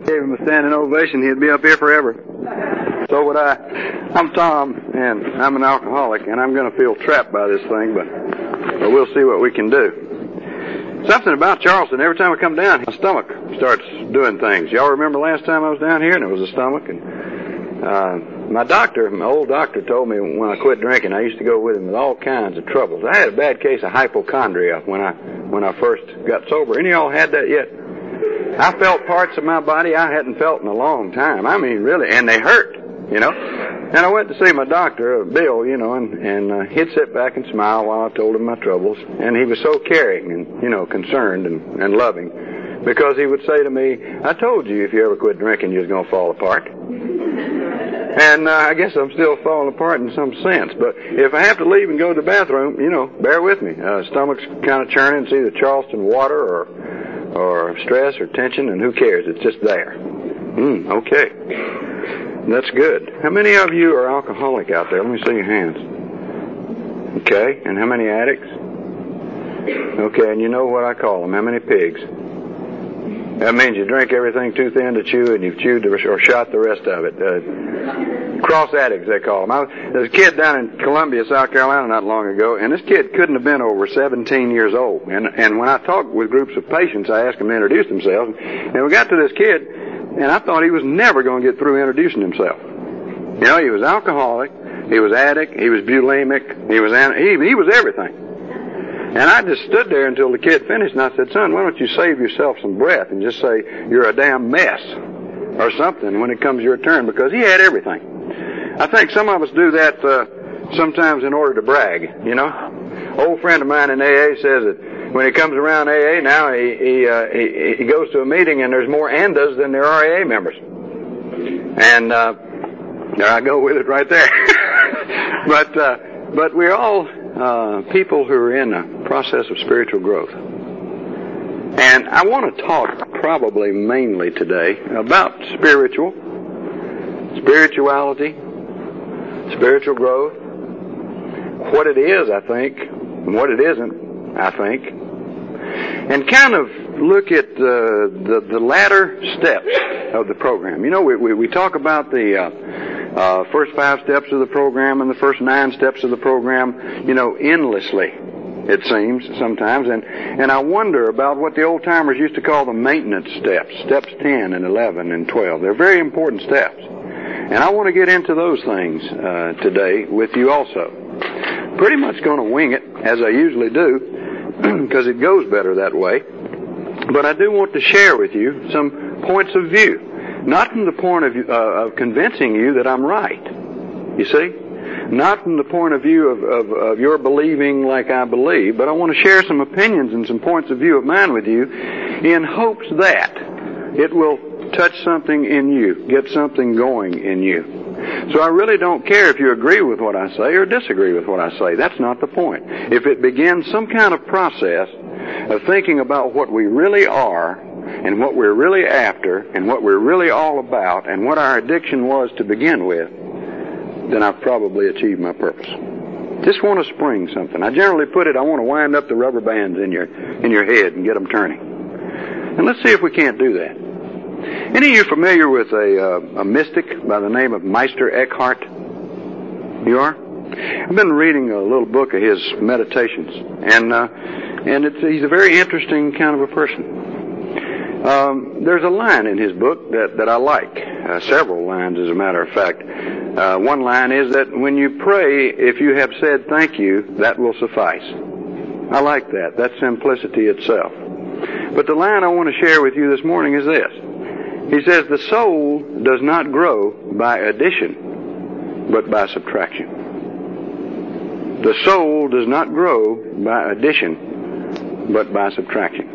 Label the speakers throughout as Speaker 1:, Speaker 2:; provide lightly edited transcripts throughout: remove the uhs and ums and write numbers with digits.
Speaker 1: gave him a standing ovation, he'd be up here forever. So would I. I'm Tom, and I'm an alcoholic, and I'm going to feel trapped by this thing, but we'll see what we can do. Something about Charleston, every time I come down, my stomach starts doing things. Y'all remember last time I was down here, and it was the stomach, and my old doctor told me when I quit drinking, I used to go with him with all kinds of troubles. I had a bad case of hypochondria when I first got sober. Any of y'all had that yet? I felt parts of my body I hadn't felt in a long time. I mean, really, and they hurt, you know. And I went to see my doctor, Bill, you know, and he'd sit back and smile while I told him my troubles. And he was so caring and, you know, concerned and loving, because he would say to me, I told you if you ever quit drinking, you was going to fall apart. And I guess I'm still falling apart in some sense. But if I have to leave and go to the bathroom, you know, bear with me. Stomach's kind of churning. It's either Charleston water or stress or tension, and who cares? It's just there. Okay. That's good. How many of you are alcoholic out there? Let me see your hands. Okay. And how many addicts? Okay. And you know what I call them. How many pigs? That means you drink everything too thin to chew, and you've chewed or shot the rest of it. Cross addicts, they call them. There's a kid down in Columbia, South Carolina, not long ago, and this kid couldn't have been over 17 years old. And when I talked with groups of patients, I asked them to introduce themselves. And we got to this kid, and I thought he was never going to get through introducing himself. You know, he was alcoholic, he was addict, he was bulimic, he was everything. And I just stood there until the kid finished, and I said, son, why don't you save yourself some breath and just say you're a damn mess or something when it comes your turn, because he had everything. I think some of us do that sometimes in order to brag, you know. Old friend of mine in AA says that when he comes around AA now, he goes to a meeting and there's more ANDAs than there are AA members. And there I go with it right there. But we're all people who are in a process of spiritual growth. And I want to talk probably mainly today about spirituality, spiritual growth, what it is, I think, and what it isn't, I think, and kind of look at the latter steps of the program. You know, we talk about the first 5 steps of the program and the first 9 steps of the program, you know, endlessly, it seems, sometimes. And I wonder about what the old-timers used to call the maintenance steps, steps 10 and 11 and 12. They're very important steps. And I want to get into those things today with you also. Pretty much going to wing it, as I usually do, because it goes better that way. But I do want to share with you some points of view. Not from the point of convincing you that I'm right, you see? Not from the point of view of your believing like I believe, but I want to share some opinions and some points of view of mine with you in hopes that it will touch something in you, get something going in you. So I really don't care if you agree with what I say or disagree with what I say. That's not the point. If it begins some kind of process of thinking about what we really are, and what we're really after, and what we're really all about, and what our addiction was to begin with, then I've probably achieved my purpose. Just want to spring something. I generally put it, I want to wind up the rubber bands in your head and get them turning. And let's see if we can't do that. Any of you familiar with a mystic by the name of Meister Eckhart? You are? I've been reading a little book of his meditations, and he's a very interesting kind of a person. There's a line in his book that I like. Several lines, as a matter of fact. One line is that when you pray, if you have said thank you, that will suffice. I like that. That's simplicity itself. But the line I want to share with you this morning is this. He says, the soul does not grow by addition, but by subtraction. The soul does not grow by addition, but by subtraction.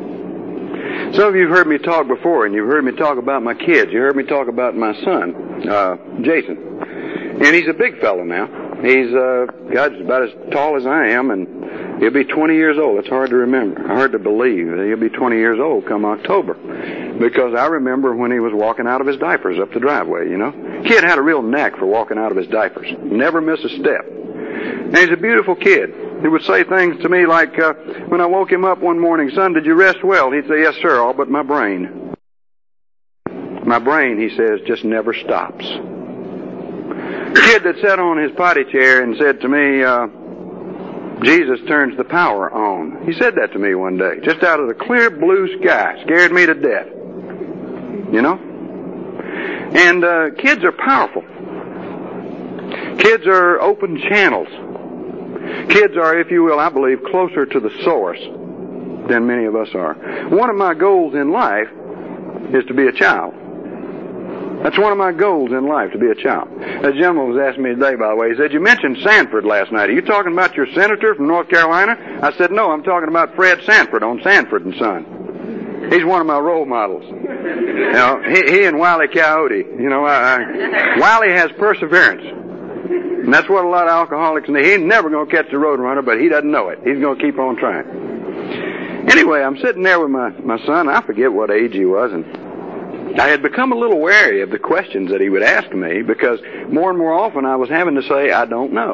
Speaker 1: Some of you have heard me talk before, and you've heard me talk about my kids. You heard me talk about my son, Jason. And he's a big fellow now. He's about as tall as I am, and he'll be 20 years old. It's hard to remember, hard to believe that he'll be 20 years old come October. Because I remember when he was walking out of his diapers up the driveway, you know. Kid had a real knack for walking out of his diapers. Never miss a step. And he's a beautiful kid. He would say things to me like, when I woke him up one morning, son, did you rest well? He'd say, yes, sir, all but my brain. My brain, he says, just never stops. A kid that sat on his potty chair and said to me, Jesus turns the power on. He said that to me one day, just out of the clear blue sky. Scared me to death. You know? And kids are powerful. Kids are open channels. Kids are, if you will, I believe, closer to the source than many of us are. One of my goals in life is to be a child. That's one of my goals in life, to be a child. A gentleman was asking me today, by the way, he said, you mentioned Sanford last night. Are you talking about your senator from North Carolina? I said, no, I'm talking about Fred Sanford on Sanford and Son. He's one of my role models. You know, he and Wile E. Coyote. You know, Wiley has perseverance. And that's what a lot of alcoholics need. He's never going to catch the roadrunner, but he doesn't know it. He's going to keep on trying. Anyway, I'm sitting there with my son. I forget what age he was, and I had become a little wary of the questions that he would ask me, because more and more often I was having to say, I don't know.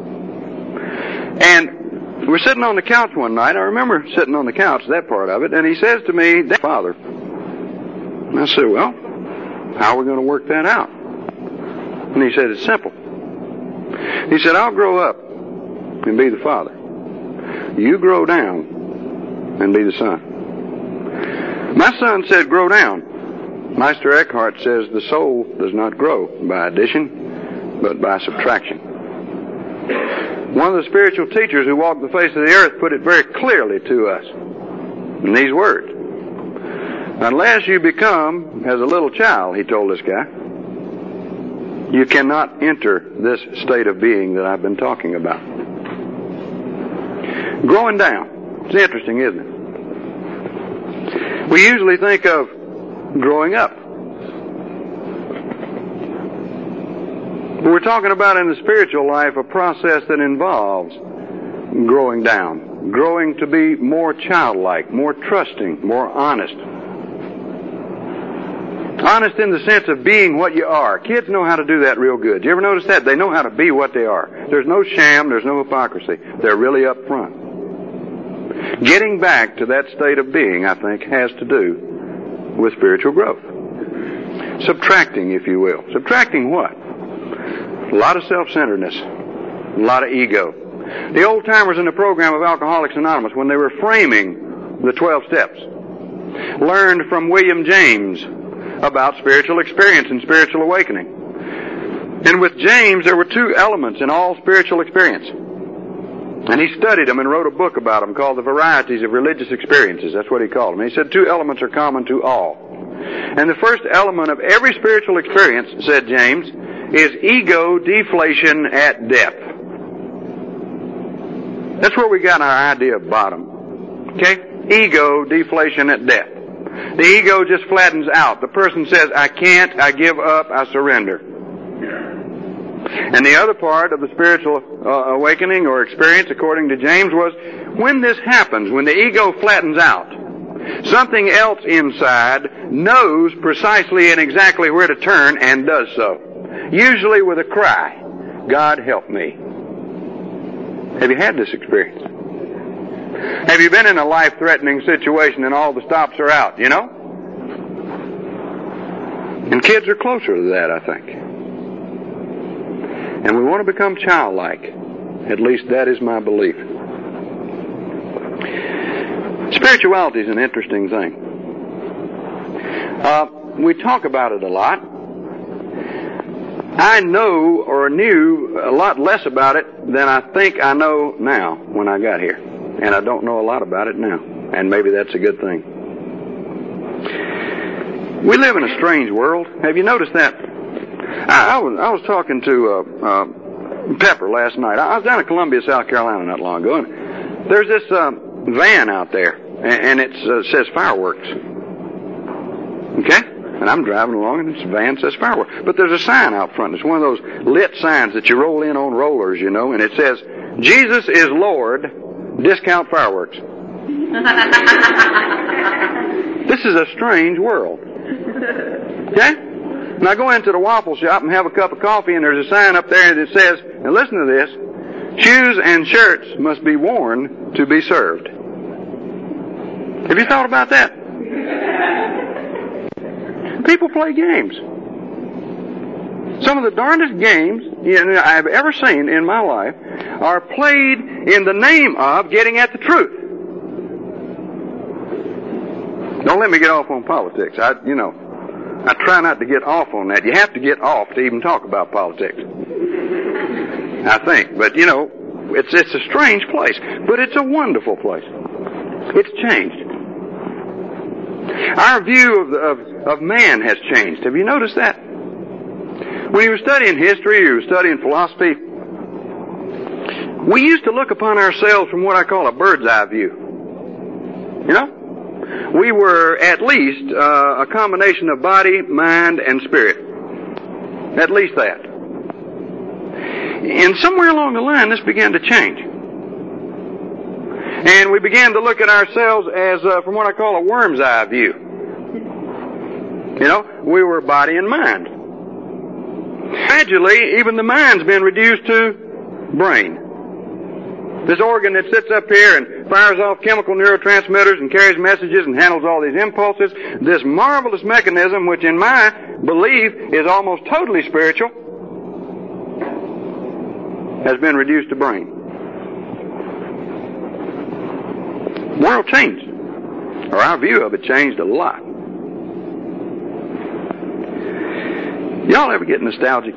Speaker 1: And we're sitting on the couch one night. I remember sitting on the couch, that part of it, and he says to me, Father. And I said, well, how are we going to work that out? And he said, it's simple. He said, I'll grow up and be the Father. You grow down and be the Son. My son said, grow down. Meister Eckhart says the soul does not grow by addition, but by subtraction. One of the spiritual teachers who walked the face of the earth put it very clearly to us in these words. Unless you become as a little child, he told this guy, you cannot enter this state of being that I've been talking about. Growing down. It's interesting, isn't it? We usually think of growing up. But we're talking about in the spiritual life a process that involves growing down. Growing to be more childlike, more trusting, more honest. Honest in the sense of being what you are. Kids know how to do that real good. Do you ever notice that? They know how to be what they are. There's no sham, there's no hypocrisy. They're really up front. Getting back to that state of being, I think, has to do with spiritual growth. Subtracting, if you will. Subtracting what? A lot of self-centeredness. A lot of ego. The old-timers in the program of Alcoholics Anonymous, when they were framing the 12 steps, learned from William James about spiritual experience and spiritual awakening. And with James, there were two elements in all spiritual experience. And he studied them and wrote a book about them called The Varieties of Religious Experiences. That's what he called them. He said two elements are common to all. And the first element of every spiritual experience, said James, is ego deflation at depth. That's where we got our idea of bottom. Okay? Ego deflation at depth. The ego just flattens out. The person says, I can't, I give up, I surrender. And the other part of the spiritual awakening or experience, according to James, was when this happens, when the ego flattens out, something else inside knows precisely and exactly where to turn and does so. Usually with a cry, God help me. Have you had this experience? Have you been in a life-threatening situation and all the stops are out, you know? And kids are closer to that, I think. And we want to become childlike. At least that is my belief. Spirituality is an interesting thing. We talk about it a lot. I know or knew a lot less about it than I think I know now when I got here. And I don't know a lot about it now. And maybe that's a good thing. We live in a strange world. Have you noticed that? I was talking to Pepper last night. I was down in Columbia, South Carolina not long ago, and there's this van out there, and it says fireworks. Okay? And I'm driving along, and this van says fireworks. But there's a sign out front. It's one of those lit signs that you roll in on rollers, you know, and it says, Jesus is Lord, discount fireworks. This is a strange world. Okay? And I go into the waffle shop and have a cup of coffee, and there's a sign up there that says, and listen to this, shoes and shirts must be worn to be served. Have you thought about that? People play games. Some of the darndest games I've ever seen in my life are played in the name of getting at the truth. Don't let me get off on politics. I try not to get off on that. You have to get off to even talk about politics, I think. But, it's a strange place. But it's a wonderful place. It's changed. Our view of man has changed. Have you noticed that? When you were studying history, you were studying philosophy, we used to look upon ourselves from what I call a bird's eye view. We were at least a combination of body, mind, and spirit. At least that. And somewhere along the line, this began to change. And we began to look at ourselves as from what I call a worm's eye view. We were body and mind. Gradually, even the mind's been reduced to brain. This organ that sits up here and fires off chemical neurotransmitters and carries messages and handles all these impulses, this marvelous mechanism, which in my belief is almost totally spiritual, has been reduced to brain. The world changed, or our view of it changed a lot. Y'all ever get nostalgic?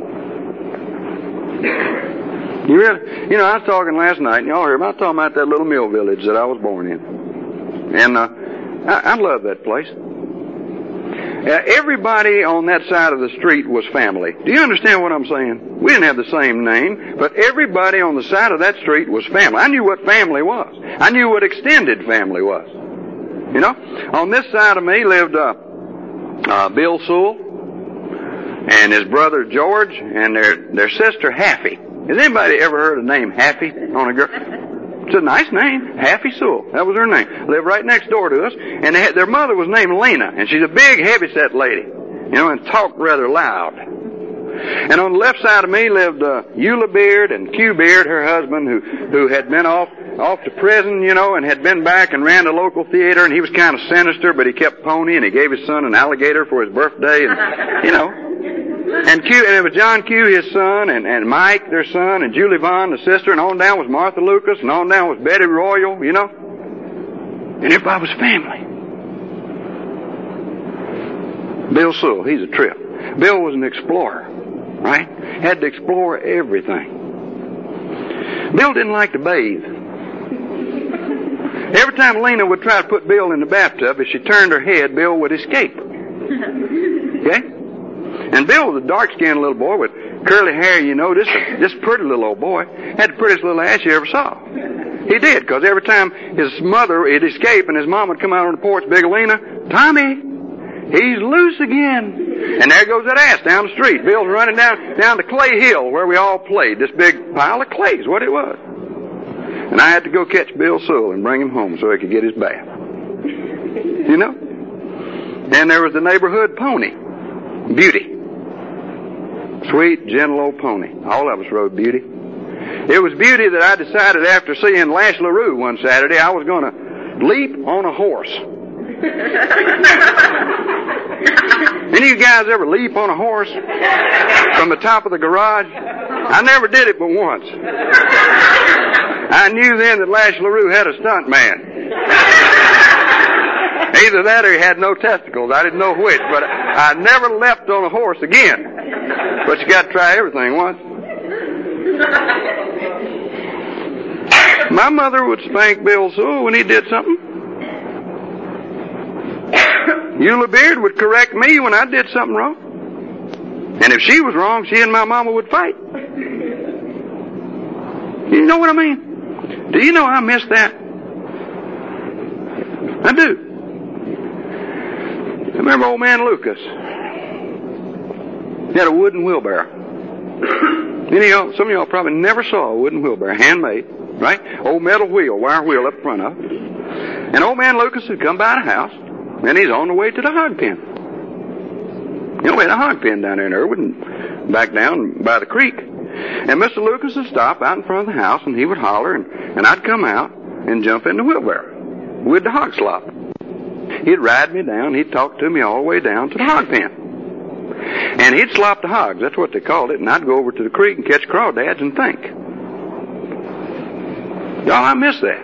Speaker 1: You really? I was talking last night, and y'all heard me. I was talking about that little mill village that I was born in. And I love that place. Everybody on that side of the street was family. Do you understand what I'm saying? We didn't have the same name, but everybody on the side of that street was family. I knew what family was. I knew what extended family was. On this side of me lived Bill Sewell and his brother George and their sister Haffy. Has anybody ever heard the name Haffy on a girl? It's a nice name, Haffy Sewell. That was her name. Lived right next door to us, and their mother was named Lena, and she's a big, heavy-set lady, and talked rather loud. And on the left side of me lived Eula Beard and Q Beard, her husband, who had been off to prison, and had been back and ran a local theater, and he was kind of sinister, but he kept pony, and he gave his son an alligator for his birthday, and And it was John Q, his son, and Mike, their son, and Julie Vaughn, the sister, and on down was Martha Lucas, and on down was Betty Royal, And everybody was family. Bill Sewell, he's a trip. Bill was an explorer, right? Had to explore everything. Bill didn't like to bathe. Every time Lena would try to put Bill in the bathtub, if she turned her head, Bill would escape. Okay? And Bill was a dark-skinned little boy with curly hair, this pretty little old boy. Had the prettiest little ass you ever saw. He did, because every time his mother would escape and his mom would come out on the porch, Big Lena, Tommy, he's loose again. And there goes that ass down the street. Bill's running down to Clay Hill, where we all played. This big pile of clay is what it was. And I had to go catch Bill Sewell and bring him home so he could get his bath. And there was the neighborhood pony, Beauty. Sweet, gentle old pony. All of us rode Beauty. It was Beauty that I decided after seeing Lash LaRue one Saturday I was going to leap on a horse. Any of you guys ever leap on a horse from the top of the garage? I never did it but once. I knew then that Lash LaRue had a stunt man. Either that or he had no testicles. I didn't know which, but I never leapt on a horse again. But you got to try everything once. My mother would spank Bill Sewell when he did something. Eula Beard would correct me when I did something wrong. And if she was wrong, she and my mama would fight. You know what I mean? Do you know I miss that? I do. I remember old man Lucas. He had a wooden wheelbarrow. Some of y'all probably never saw a wooden wheelbarrow, handmade, right? Old metal wheel, wire wheel up front of it. And old man Lucas had come by the house, and he's on the way to the hog pen. We had a hog pen down there in Irwood, and back down by the creek. And Mr. Lucas would stop out in front of the house, and he would holler, and I'd come out and jump in the wheelbarrow with the hog slop. He'd ride me down. He'd talk to me all the way down to the hog pen. And he'd slop the hogs. That's what they called it. And I'd go over to the creek and catch crawdads and think. Oh, I miss that.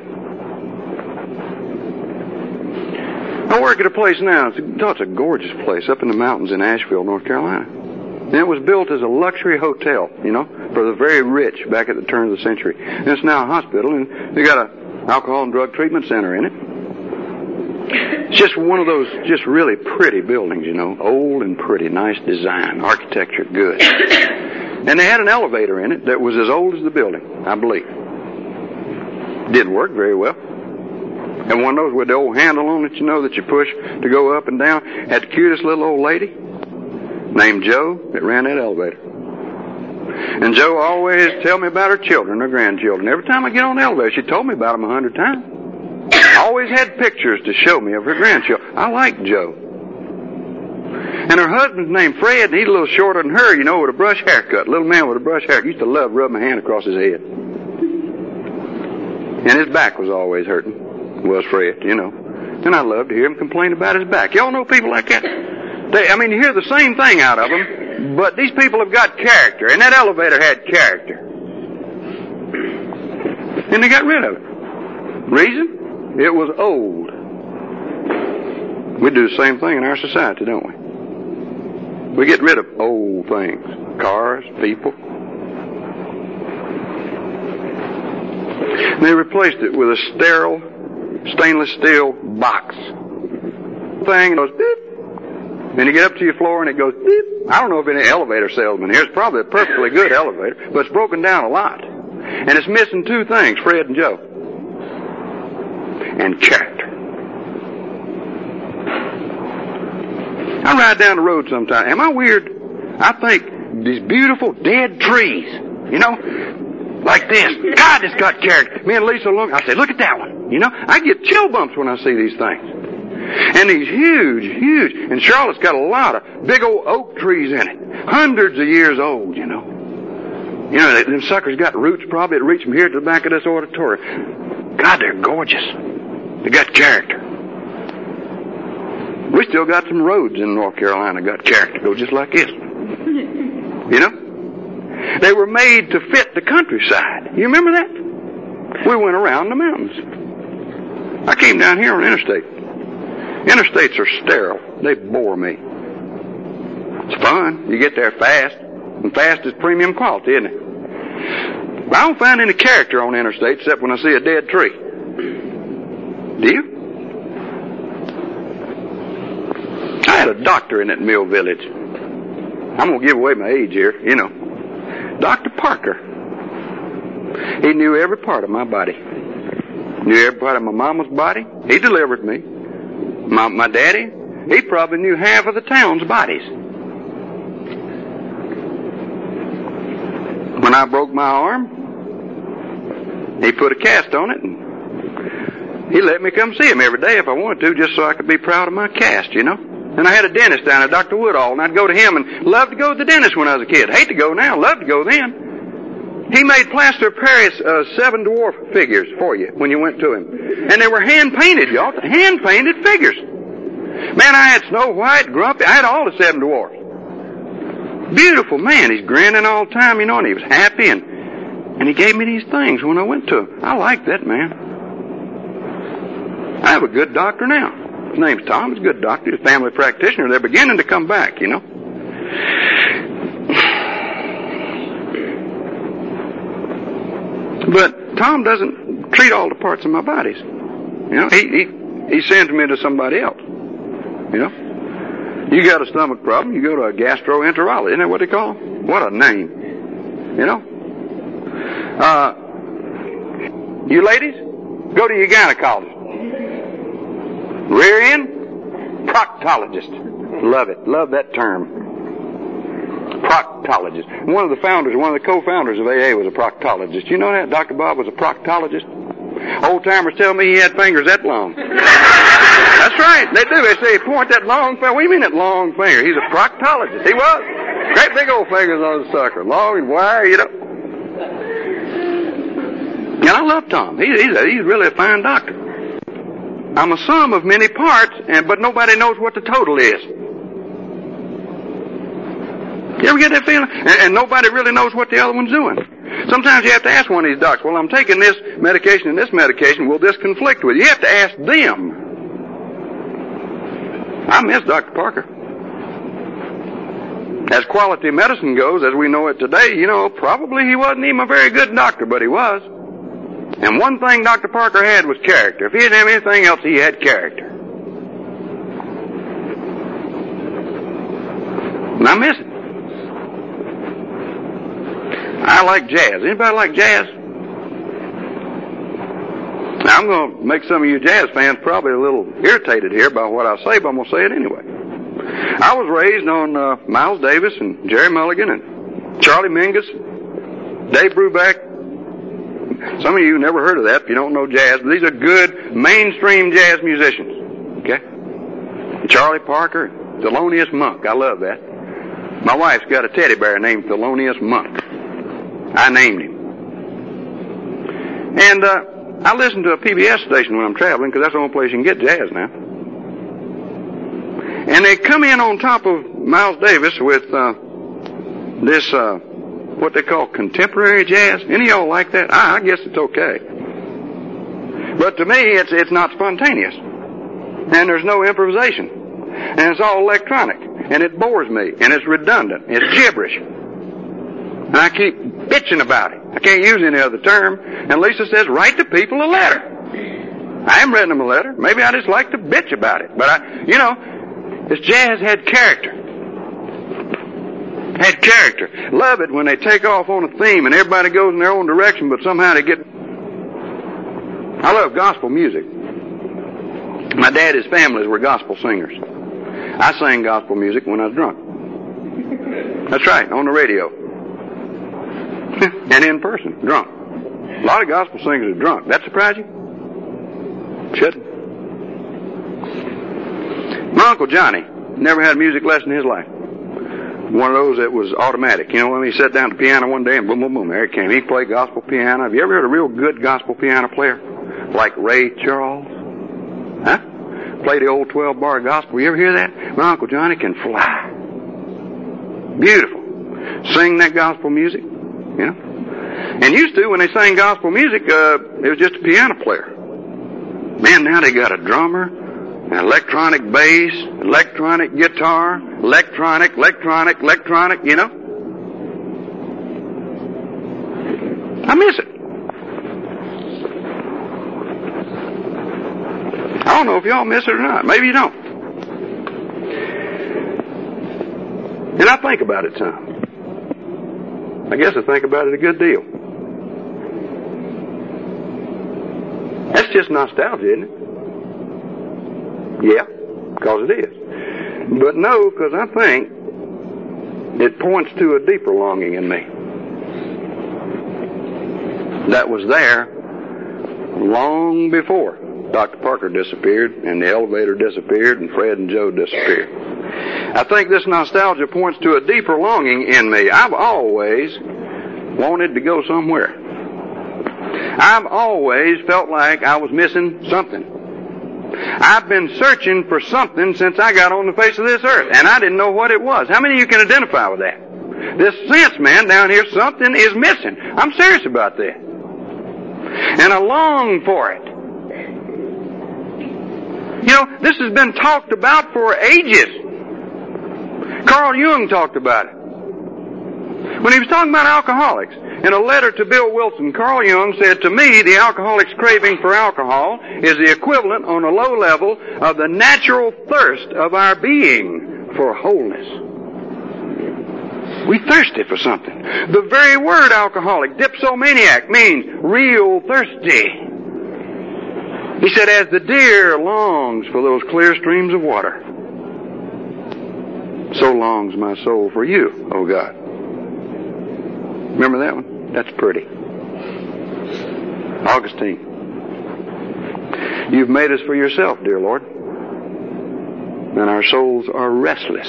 Speaker 1: I work at a place now. It's a gorgeous place up in the mountains in Asheville, North Carolina. And it was built as a luxury hotel, for the very rich back at the turn of the century. And it's now a hospital, and they got an alcohol and drug treatment center in it. It's just one of those just really pretty buildings, old and pretty, nice design, architecture, good. And they had an elevator in it that was as old as the building, I believe. Didn't work very well. And one of those with the old handle on it, that you push to go up and down, had the cutest little old lady named Joe that ran that elevator. And Joe always tell me about her children, her grandchildren. Every time I get on the elevator, she told me about them 100 times. Always had pictures to show me of her grandchildren. I like Joe. And her husband's named Fred, and he's a little shorter than her, with a brush haircut. Little man with a brush haircut. Used to love rubbing my hand across his head. And his back was always hurting. Was Fred, And I loved to hear him complain about his back. Y'all know people like that? You hear the same thing out of them, but these people have got character, and that elevator had character. And they got rid of it. Reason? It was old. We do the same thing in our society, don't we? We get rid of old things. Cars, people. And they replaced it with a sterile stainless steel box. Thing goes beep. And you get up to your floor and it goes beep. I don't know if any elevator salesman here. It's probably a perfectly good elevator, but it's broken down a lot. And it's missing two things, Fred and Joe. And character. I ride down the road sometime. Am I weird? I think these beautiful dead trees, like this. God, it's got character. Me and Lisa look. I say, look at that one. I get chill bumps when I see these things. And these huge. And Charlotte's got a lot of big old oak trees in it. Hundreds of years old, them suckers got roots probably that reach from here to the back of this auditorium. God, they're gorgeous. They got character. We still got some roads in North Carolina got character. Go just like this. They were made to fit the countryside. You remember that? We went around the mountains. I came down here on interstate. Interstates are sterile. They bore me. It's fun. You get there fast. And fast is premium quality, isn't it? But I don't find any character on the interstate except when I see a dead tree. Do you? I had a doctor in that Mill Village. I'm going to give away my age here, Dr. Parker. He knew every part of my body. Knew every part of my mama's body. He delivered me. My daddy, he probably knew half of the town's bodies. When I broke my arm, he put a cast on it, and he let me come see him every day if I wanted to, just so I could be proud of my cast, And I had a dentist down there, Dr. Woodall, and I'd go to him and loved to go to the dentist when I was a kid. Hate to go now, loved to go then. He made plaster of Paris 7 dwarf figures for you when you went to him. And they were hand-painted, y'all. Hand-painted figures. Man, I had Snow White, Grumpy. I had all the 7 dwarfs. Beautiful man. He's grinning all the time, and he was happy. And he gave me these things when I went to him. I like that man. I have a good doctor now. His name's Tom. He's a good doctor. He's a family practitioner. They're beginning to come back, But Tom doesn't treat all the parts of my bodies. He sends me to somebody else. You got a stomach problem, you go to a gastroenterologist. Isn't that what they call them? What a name. You ladies, go to your gynecologist. Rear end, proctologist. Love it. Love that term. Proctologist. One of the co-founders of AA was a proctologist. You know that? Dr. Bob was a proctologist. Old timers tell me he had fingers that long. That's right. They do. They say, point that long finger. What do you mean that long finger? He's a proctologist. He was. Great big old fingers on the sucker. Long and wire, And I love Tom. He's really a fine doctor. I'm a sum of many parts, but nobody knows what the total is. You ever get that feeling? And nobody really knows what the other one's doing. Sometimes you have to ask one of these docs, well, I'm taking this medication and this medication, will this conflict with you? You have to ask them. I miss Dr. Parker. As quality medicine goes, as we know it today, probably he wasn't even a very good doctor, but he was. And one thing Dr. Parker had was character. If he didn't have anything else, he had character. And I miss it. I like jazz. Anybody like jazz? Now, I'm going to make some of you jazz fans probably a little irritated here by what I say, but I'm going to say it anyway. I was raised on Miles Davis and Jerry Mulligan and Charlie Mingus, Dave Brubeck. Some of you never heard of that if you don't know jazz, but these are good mainstream jazz musicians. Okay? Charlie Parker, Thelonious Monk. I love that. My wife's got a teddy bear named Thelonious Monk. I named him. And I listen to a PBS station when I'm traveling because that's the only place you can get jazz now. And they come in on top of Miles Davis with this, what they call contemporary jazz. Any of y'all like that? I guess it's okay. But to me, it's not spontaneous. And there's no improvisation. And it's all electronic. And it bores me. And it's redundant. It's gibberish. And I keep bitching about it. I can't use any other term. And Lisa says, write the people a letter. I haven't written them a letter. Maybe I just like to bitch about it. But this jazz had character. Had character. Love it when they take off on a theme and everybody goes in their own direction, but somehow they get... I love gospel music. My daddy's families were gospel singers. I sang gospel music when I was drunk. That's right, on the radio. And in person, drunk. A lot of gospel singers are drunk. That surprise you? Shouldn't. My Uncle Johnny never had a music lesson in his life. One of those that was automatic. When he sat down at the piano one day and boom, boom, boom, there it came. He played gospel piano. Have you ever heard a real good gospel piano player? Like Ray Charles? Huh? Play the old 12-bar gospel. You ever hear that? My Uncle Johnny can fly. Beautiful. Sing that gospel music. And used to, when they sang gospel music, it was just a piano player. Man, now they got a drummer, an electronic bass, electronic guitar, electronic. I miss it. I don't know if y'all miss it or not. Maybe you don't. And I think about it some. I guess I think about it a good deal. That's just nostalgia, isn't it? Yeah, because it is. But no, because I think it points to a deeper longing in me that was there long before Dr. Parker disappeared and the elevator disappeared and Fred and Joe disappeared. I think this nostalgia points to a deeper longing in me. I've always wanted to go somewhere. I've always felt like I was missing something. I've been searching for something since I got on the face of this earth, and I didn't know what it was. How many of you can identify with that? This sense, man, down here, something is missing. I'm serious about that. And I long for it. This has been talked about for ages. Carl Jung talked about it. When he was talking about alcoholics, in a letter to Bill Wilson, Carl Jung said, to me, the alcoholic's craving for alcohol is the equivalent on a low level of the natural thirst of our being for wholeness. We thirsty for something. The very word alcoholic, dipsomaniac, means real thirsty. He said, as the deer longs for those clear streams of water, so longs my soul for you, O God. Remember that one? That's pretty. Augustine. You've made us for yourself, dear Lord. And our souls are restless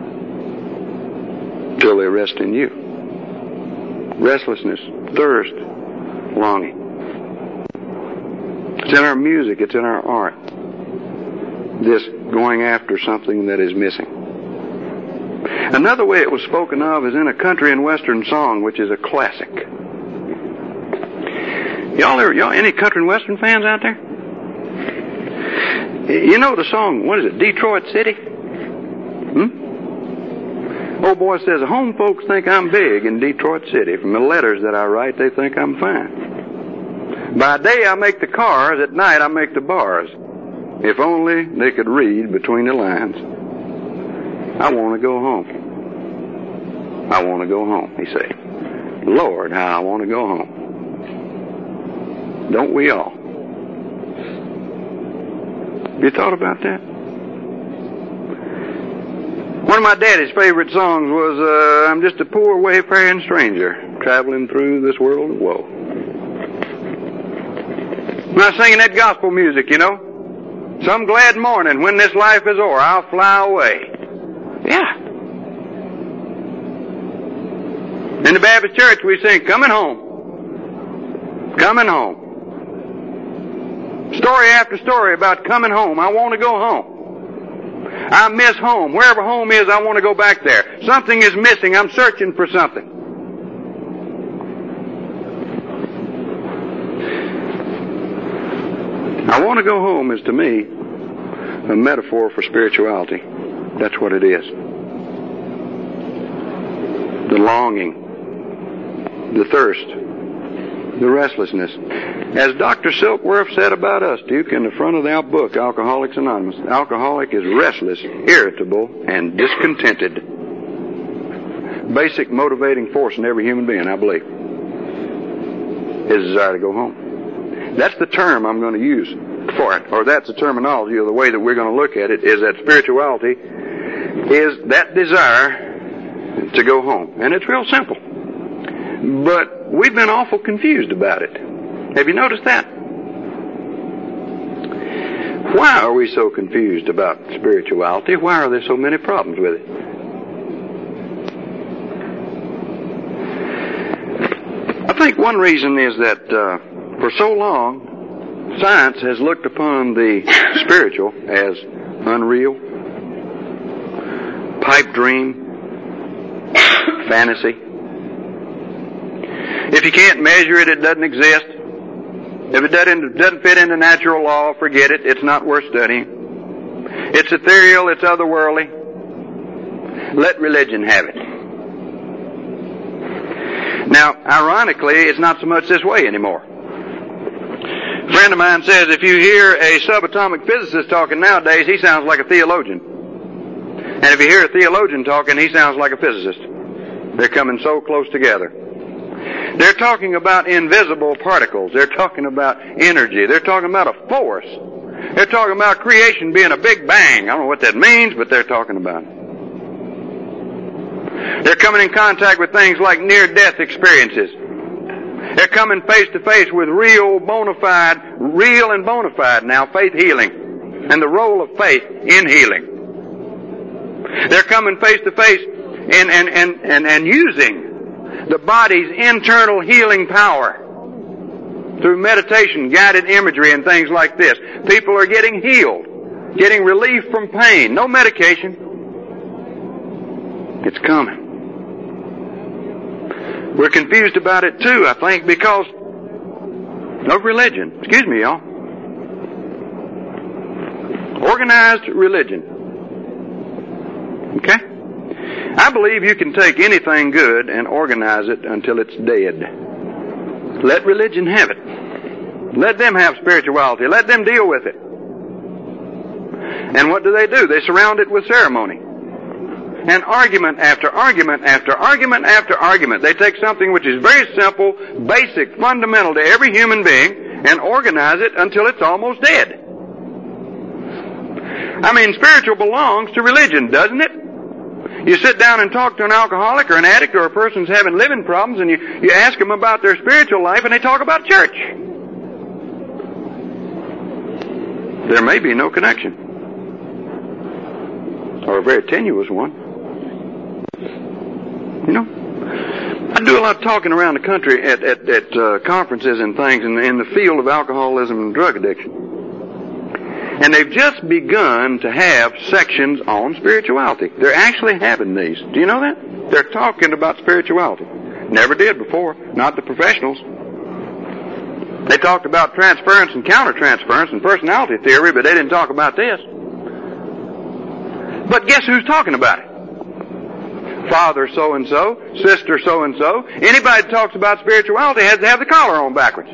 Speaker 1: till they rest in you. Restlessness, thirst, longing. It's in our music. It's in our art. this going after something that is missing. Another way it was spoken of is in a country and western song, which is a classic. Y'all any country and western fans out there? You know the song, what is it, Detroit City? Old boy says, home folks think I'm big in Detroit City. From the letters that I write, they think I'm fine. By day I make the cars, at night I make the bars. If only they could read between the lines. I want to go home. I want to go home, he said. Lord, how I want to go home. Don't we all? Have you thought about that? One of my daddy's favorite songs was, I'm just a poor wayfaring stranger traveling through this world of woe. When I was singing that gospel music, you know, some glad morning when this life is o'er, I'll fly away. Yeah. In the Baptist church we sing, coming home. Coming home. Story after story about coming home. I want to go home. I miss home. Wherever home is, I want to go back there. Something is missing. I'm searching for something. I want to go home is to me a metaphor for spirituality. That's what it is. The longing, the thirst, the restlessness. As Dr. Silkworth said about us, Duke, in the front of our book, Alcoholics Anonymous, alcoholic is restless, irritable, and discontented. Basic motivating force in every human being, I believe. His desire to go home. That's the term I'm going to use for it, or that's the terminology, or the way that we're going to look at it, is that spirituality is that desire to go home. And it's real simple. But we've been awful confused about it. Have you noticed that? Why are we so confused about spirituality? Why are there so many problems with it? I think one reason is that for so long, science has looked upon the spiritual as unreal, pipe dream, fantasy. If you can't measure it, it doesn't exist. If it doesn't fit into natural law, forget it. It's not worth studying. It's ethereal. It's otherworldly. Let religion have it. Now, ironically, it's not so much this way anymore. A friend of mine says if you hear a subatomic physicist talking nowadays, he sounds like a theologian. And if you hear a theologian talking, he sounds like a physicist. They're coming so close together. They're talking about invisible particles. They're talking about energy. They're talking about a force. They're talking about creation being a big bang. I don't know what that means, but they're talking about it. They're coming in contact with things like near-death experiences. They're coming face to face with real and bona fide now, faith healing, and the role of faith in healing. They're coming face to face and using the body's internal healing power through meditation, guided imagery, and things like this. People are getting healed, getting relief from pain. No medication. It's coming. We're confused about it too, I think, because of religion. Excuse me, y'all. Organized religion. Okay? I believe you can take anything good and organize it until it's dead. Let religion have it. Let them have spirituality. Let them deal with it. And what do? They surround it with ceremony. And argument after argument after argument after argument. They take something which is very simple, basic, fundamental to every human being, and organize it until it's almost dead. I mean, spiritual belongs to religion, doesn't it? You sit down and talk to an alcoholic or an addict or a person who's having living problems, and you ask them about their spiritual life, and they talk about church. There may be no connection, or a very tenuous one. You know, I do a lot of talking around the country at conferences and things in the field of alcoholism and drug addiction. And they've just begun to have sections on spirituality. They're actually having these. Do you know that? They're talking about spirituality. Never did before. Not the professionals. They talked about transference and countertransference and personality theory, but they didn't talk about this. But guess who's talking about it? Father so-and-so, sister so-and-so. Anybody that talks about spirituality has to have the collar on backwards.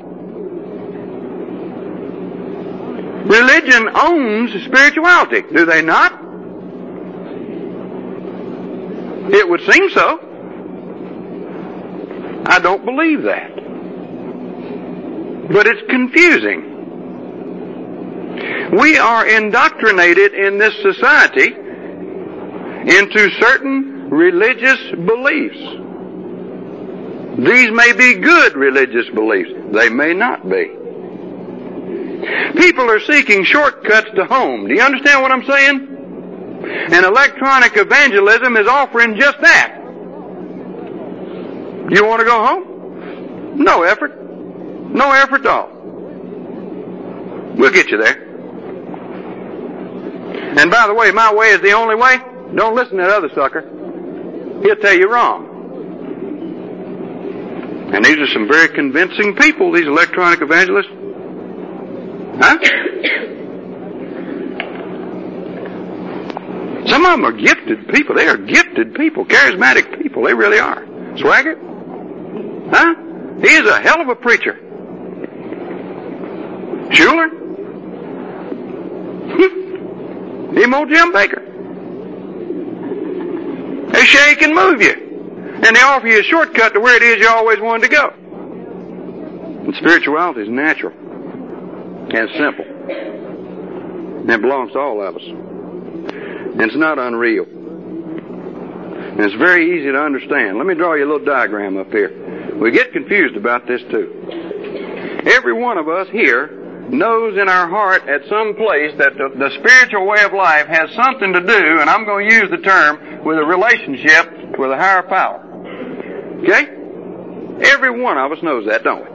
Speaker 1: Religion owns spirituality, do they not? It would seem so. I don't believe that. But it's confusing. We are indoctrinated in this society into certain religious beliefs. These may be good religious beliefs. They may not be. People are seeking shortcuts to home. Do you understand what I'm saying? And electronic evangelism is offering just that. You want to go home? No effort. No effort at all. We'll get you there. And by the way, my way is the only way. Don't listen to that other sucker. He'll tell you wrong. And these are some very convincing people, these electronic evangelists. Huh? Some of them are gifted people. They are gifted people, charismatic people. They really are. Swagger? Huh? He is a hell of a preacher. Schuler? Him old Jim Baker. They shake and move you. And they offer you a shortcut to where it is you always wanted to go. And spirituality is natural. And simple. And it belongs to all of us. And it's not unreal. And it's very easy to understand. Let me draw you a little diagram up here. We get confused about this too. Every one of us here knows in our heart at some place that the spiritual way of life has something to do, and I'm going to use the term, with a relationship with a higher power. Okay? Every one of us knows that, don't we?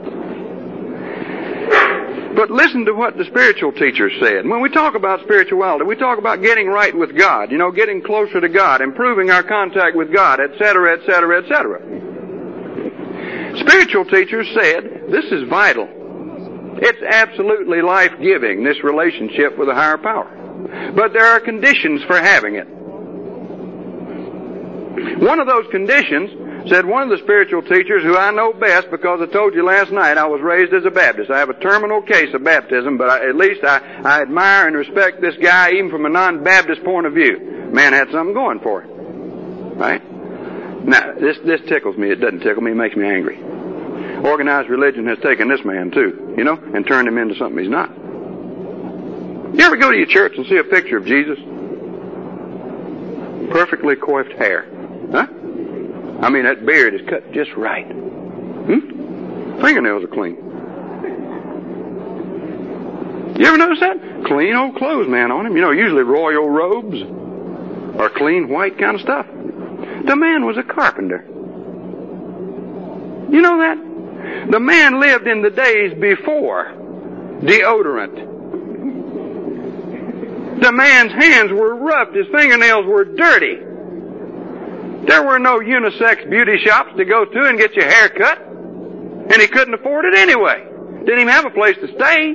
Speaker 1: But listen to what the spiritual teachers said. When we talk about spirituality, we talk about getting right with God, getting closer to God, improving our contact with God, etc., etc., etc. Spiritual teachers said, this is vital. It's absolutely life-giving, this relationship with a higher power. But there are conditions for having it. One of those conditions, said one of the spiritual teachers who I know best, because I told you last night I was raised as a Baptist. I have a terminal case of baptism, but at least I admire and respect this guy even from a non-Baptist point of view. Man had something going for him. Right? Now, this tickles me. It doesn't tickle me. It makes me angry. Organized religion has taken this man too, and turned him into something he's not. You ever go to your church and see a picture of Jesus? Perfectly coiffed hair. Huh? I mean, that beard is cut just right. Fingernails are clean. You ever notice that? Clean old clothes, man, on him. Usually royal robes or clean white kind of stuff. The man was a carpenter. You know that? The man lived in the days before deodorant. The man's hands were roughed. His fingernails were dirty. There were no unisex beauty shops to go to and get your hair cut. And he couldn't afford it anyway. Didn't even have a place to stay.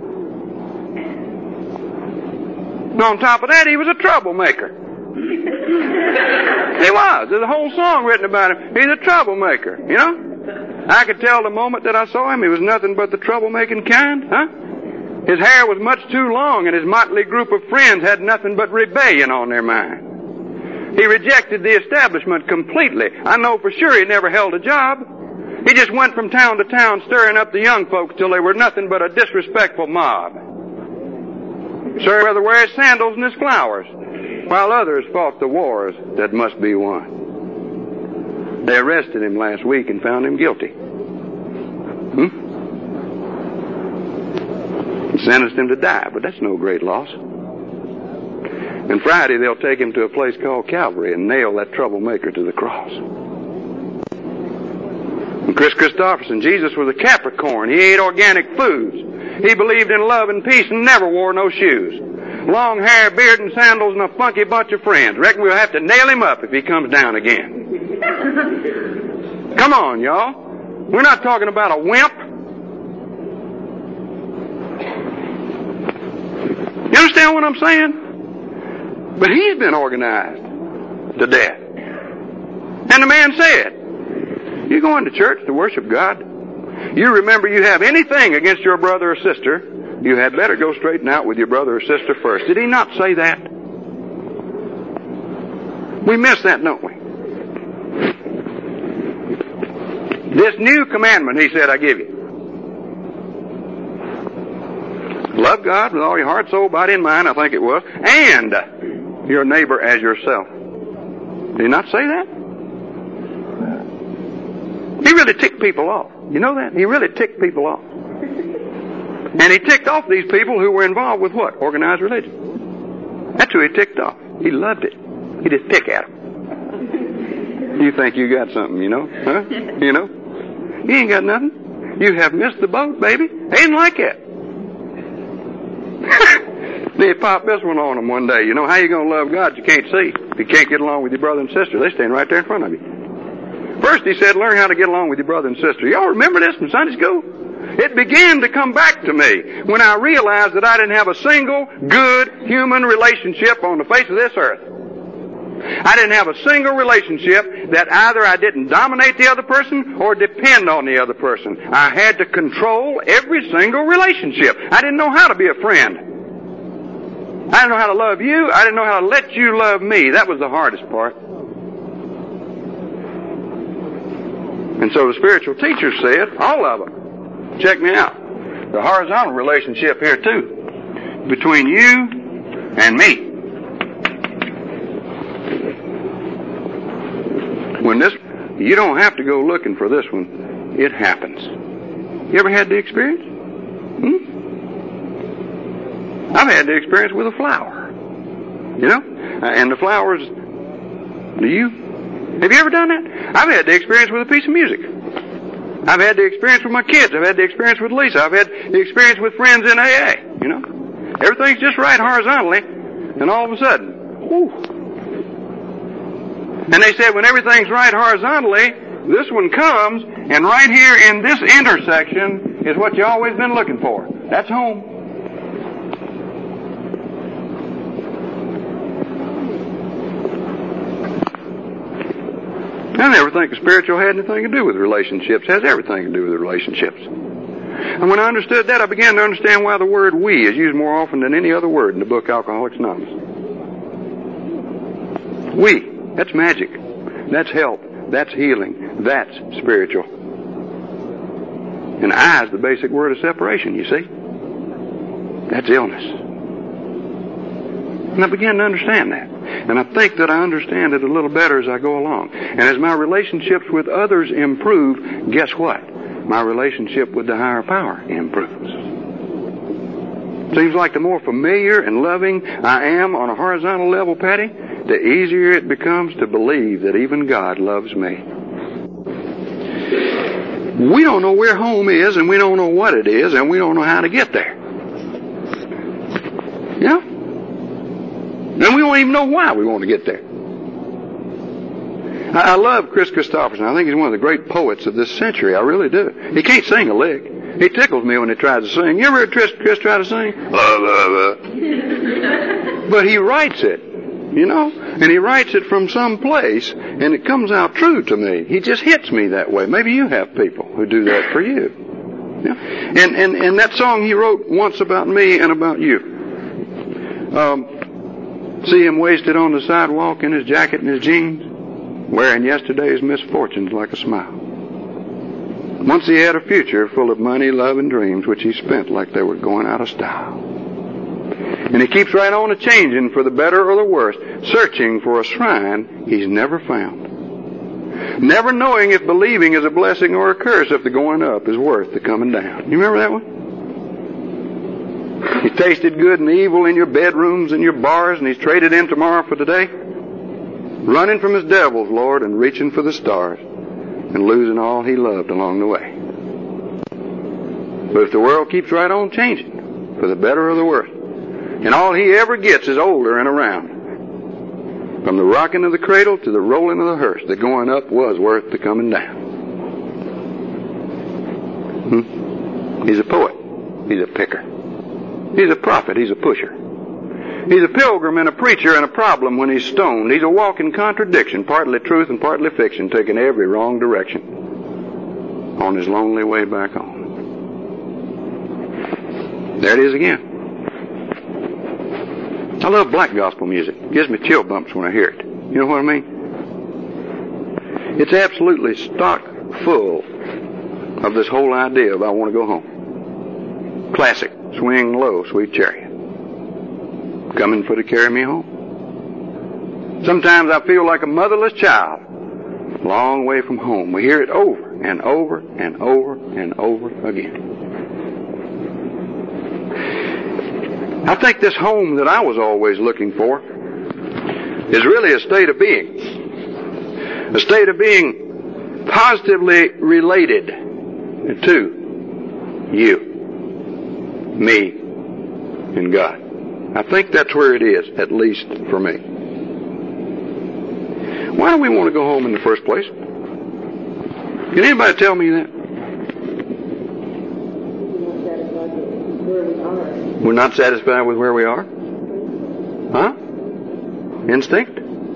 Speaker 1: And on top of that, he was a troublemaker. He was. There's a whole song written about him. He's a troublemaker, I could tell the moment that I saw him, he was nothing but the troublemaking kind, huh? His hair was much too long, and his motley group of friends had nothing but rebellion on their mind. He rejected the establishment completely. I know for sure he never held a job. He just went from town to town stirring up the young folks till they were nothing but a disrespectful mob. Sir, rather wear his sandals and his flowers, while others fought the wars that must be won. They arrested him last week and found him guilty. Sentenced him to die, but that's no great loss. And Friday they'll take him to a place called Calvary and nail that troublemaker to the cross. And Chris Christopherson, Jesus was a Capricorn. He ate organic foods. He believed in love and peace and never wore no shoes. Long hair, beard, and sandals, and a funky bunch of friends. Reckon we'll have to nail him up if he comes down again. Come on, y'all. We're not talking about a wimp. You understand what I'm saying? But he's been organized to death. And the man said, you going to church to worship God? You remember you have anything against your brother or sister, you had better go straighten out with your brother or sister first. Did he not say that? We miss that, don't we? This new commandment, he said, I give you. Love God with all your heart, soul, body, and mind, I think it was, and your neighbor as yourself. Did he not say that? He really ticked people off. You know that? He really ticked people off. And he ticked off these people who were involved with what? Organized religion. That's who he ticked off. He loved it. He just ticked at them. You think you got something, you know? Huh? You know? You ain't got nothing. You have missed the boat, baby. They didn't like it. They popped this one on them one day. You know, how you going to love God you can't see? If you can't get along with your brother and sister, they stand right there in front of you. First he said, learn how to get along with your brother and sister. Y'all remember this from Sunday school? It began to come back to me when I realized that I didn't have a single good human relationship on the face of this earth. I didn't have a single relationship that either I didn't dominate the other person or depend on the other person. I had to control every single relationship. I didn't know how to be a friend. I didn't know how to love you. I didn't know how to let you love me. That was the hardest part. And so the spiritual teacher said, all of them, check me out, the horizontal relationship here too, between you and me. When this, you don't have to go looking for this one. It happens. You ever had the experience? I've had the experience with a flower. You know? And the flowers, do you? Have you ever done that? I've had the experience with a piece of music. I've had the experience with my kids. I've had the experience with Lisa. I've had the experience with friends in AA. You know? Everything's just right horizontally, and all of a sudden, whew. And they said when everything's right horizontally, this one comes, and right here in this intersection is what you've always been looking for. That's home. I never think the spiritual had anything to do with relationships. It has everything to do with relationships. And when I understood that, I began to understand why the word we is used more often than any other word in the book Alcoholics Anonymous. We. That's magic. That's help. That's healing. That's spiritual. And I is the basic word of separation, you see. That's illness. And I began to understand that. And I think that I understand it a little better as I go along. And as my relationships with others improve, guess what? My relationship with the higher power improves. Seems like the more familiar and loving I am on a horizontal level, Patty, the easier it becomes to believe that even God loves me. We don't know where home is, and we don't know what it is, and we don't know how to get there. Yeah? And we don't even know why we want to get there. I love Chris Christopherson. I think he's one of the great poets of this century. I really do. He can't sing a lick. He tickles me when he tries to sing. You ever heard Chris try to sing? But he writes it, you know, and he writes it from some place, and it comes out true to me. He just hits me that way. Maybe you have people who do that for you. Yeah? And that song he wrote once about me and about you. See him wasted on the sidewalk in his jacket and his jeans, wearing yesterday's misfortunes like a smile. Once he had a future full of money, love, and dreams, which he spent like they were going out of style. And he keeps right on a-changing for the better or the worse, searching for a shrine he's never found. Never knowing if believing is a blessing or a curse, if the going up is worth the coming down. You remember that one? He tasted good and evil in your bedrooms and your bars, and he's traded in tomorrow for today. Running from his devils, Lord, and reaching for the stars, and losing all he loved along the way. But if the world keeps right on changing for the better or the worse, and all he ever gets is older and around, from the rocking of the cradle to the rolling of the hearse, the going up was worth the coming down. He's a poet. He's a picker. He's a prophet. He's a pusher. He's a pilgrim and a preacher and a problem when he's stoned. He's a walking contradiction, partly truth and partly fiction, taking every wrong direction on his lonely way back home. There it is again. I love black gospel music. It gives me chill bumps when I hear it. You know what I mean? It's absolutely stock full of this whole idea of I want to go home. Classic. Swing low, sweet chariot. Coming for to carry me home. Sometimes I feel like a motherless child, long way from home. We hear it over and over and over and over again. I think this home that I was always looking for is really a state of being. A state of being positively related to you, me, and God. I think that's where it is, at least for me. Why do we want to go home in the first place? Can anybody tell me that? We're not satisfied with where we are? Huh? Instinct?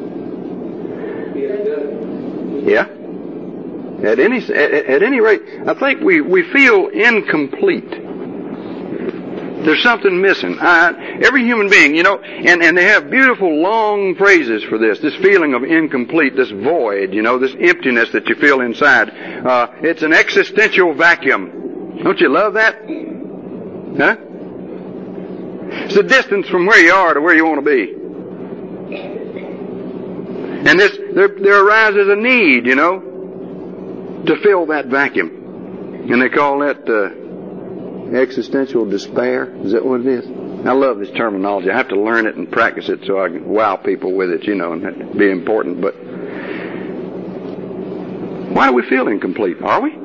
Speaker 1: Yeah. At any rate, I think we feel incomplete. There's something missing. Every human being, and they have beautiful long phrases for this feeling of incomplete, this void, this emptiness that you feel inside. It's an existential vacuum. Don't you love that? Huh? It's the distance from where you are to where you want to be. And there arises a need, to fill that vacuum. And they call that existential despair. Is that what it is? I love this terminology. I have to learn it and practice it so I can wow people with it, and that'd be important. But why do we feel incomplete? Are we?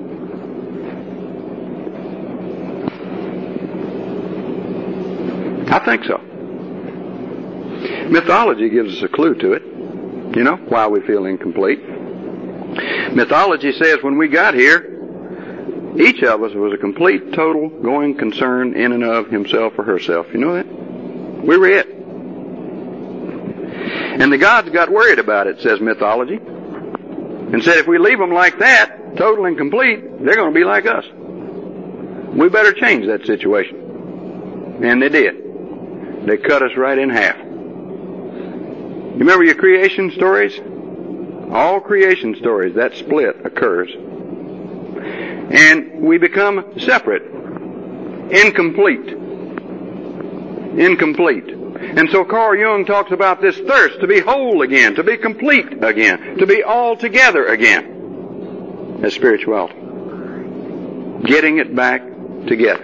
Speaker 1: I think so. Mythology gives us a clue to it. Why we feel incomplete. Mythology says when we got here, each of us was a complete, total, going concern in and of himself or herself. You know that? We were it. And the gods got worried about it, says mythology, and said if we leave them like that, total and complete, they're going to be like us. We better change that situation. And they did. They cut us right in half. You remember your creation stories? All creation stories, that split occurs. And we become separate, incomplete. And so Carl Jung talks about this thirst to be whole again, to be complete again, to be all together again as spirituality. Getting it back together.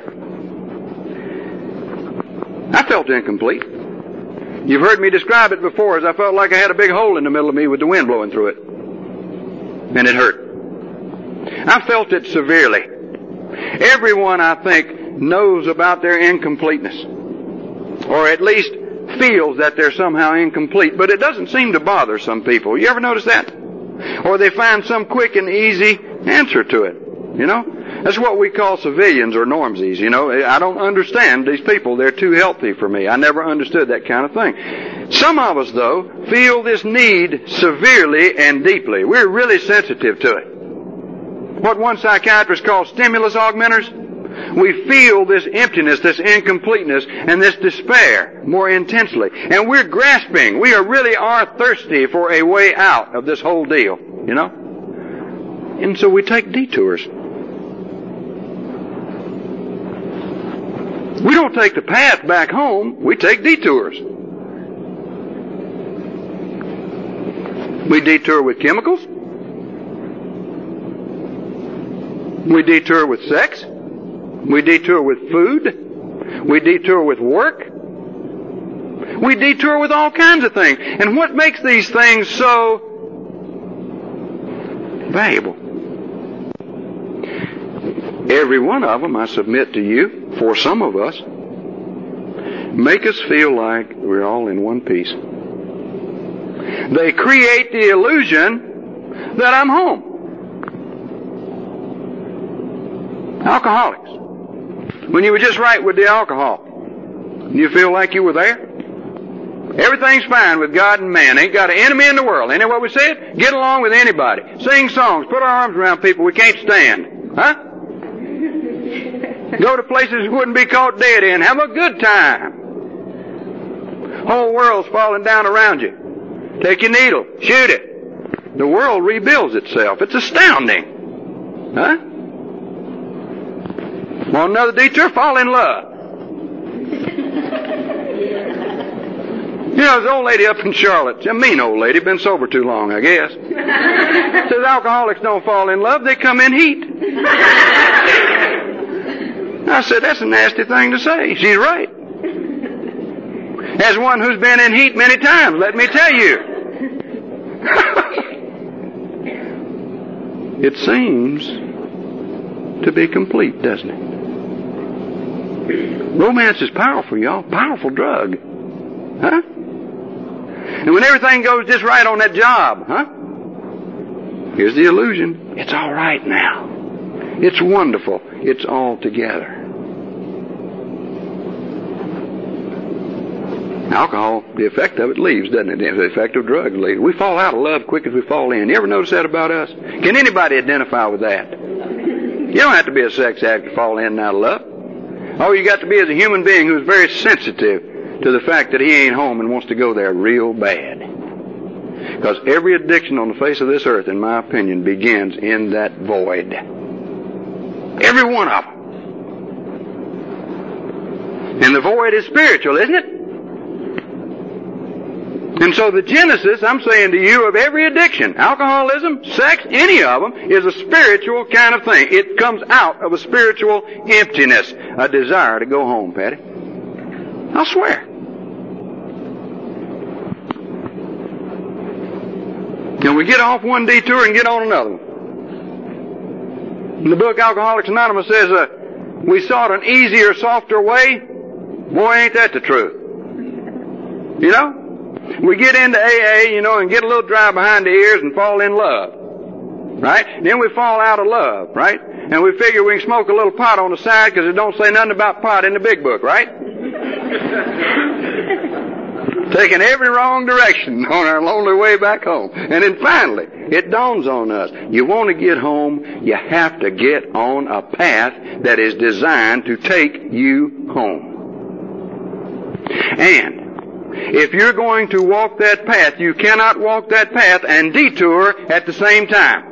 Speaker 1: I felt incomplete. You've heard me describe it before as I felt like I had a big hole in the middle of me with the wind blowing through it. And it hurt. I felt it severely. Everyone, I think, knows about their incompleteness. Or at least feels that they're somehow incomplete. But it doesn't seem to bother some people. You ever notice that? Or they find some quick and easy answer to it. That's what we call civilians or normsies. I don't understand these people. They're too healthy for me. I never understood that kind of thing. Some of us, though, feel this need severely and deeply. We're really sensitive to it. What one psychiatrist calls stimulus augmenters. We feel this emptiness, this incompleteness, and this despair more intensely. And we're grasping. We really are thirsty for a way out of this whole deal, And so we take detours. We don't take the path back home. We take detours. We detour with chemicals. We detour with sex. We detour with food. We detour with work. We detour with all kinds of things. And what makes these things so valuable? Every one of them, I submit to you, for some of us, make us feel like we're all in one piece. They create the illusion that I'm home. Alcoholics. When you were just right with the alcohol, you feel like you were there? Everything's fine with God and man. Ain't got an enemy in the world. Ain't that what we said? Get along with anybody. Sing songs. Put our arms around people we can't stand. Huh? Go to places we wouldn't be caught dead in. Have a good time. Whole world's falling down around you. Take your needle. Shoot it. The world rebuilds itself. It's astounding. Huh? Want another detour? Fall in love. You know, there's an old lady up in Charlotte. She's a mean old lady. Been sober too long, I guess. Says alcoholics don't fall in love. They come in heat. I said, that's a nasty thing to say. She's right. As one who's been in heat many times, let me tell you. It seems to be complete, doesn't it? Romance is powerful, y'all. Powerful drug. Huh? And when everything goes just right on that job, huh? Here's the illusion. It's all right now. It's wonderful. It's all together. Alcohol, the effect of it leaves, doesn't it? The effect of drugs leaves. We fall out of love quick as we fall in. You ever notice that about us? Can anybody identify with that? You don't have to be a sex addict to fall in and out of love. All you got to be is a human being who's very sensitive to the fact that he ain't home and wants to go there real bad. Because every addiction on the face of this earth, in my opinion, begins in that void. Every one of them. And the void is spiritual, isn't it? And so the genesis, I'm saying to you, of every addiction, alcoholism, sex, any of them, is a spiritual kind of thing. It comes out of a spiritual emptiness, a desire to go home, Patty. I'll swear. And we get off one detour and get on another one. In the book Alcoholics Anonymous says, we sought an easier, softer way. Boy, ain't that the truth. You know? We get into AA, you know, and get a little dry behind the ears and fall in love. Right? And then we fall out of love, right? And we figure we can smoke a little pot on the side because it don't say nothing about pot in the big book, right? Taking every wrong direction on our lonely way back home. And then finally, it dawns on us. You want to get home, you have to get on a path that is designed to take you home. And if you're going to walk that path, you cannot walk that path and detour at the same time.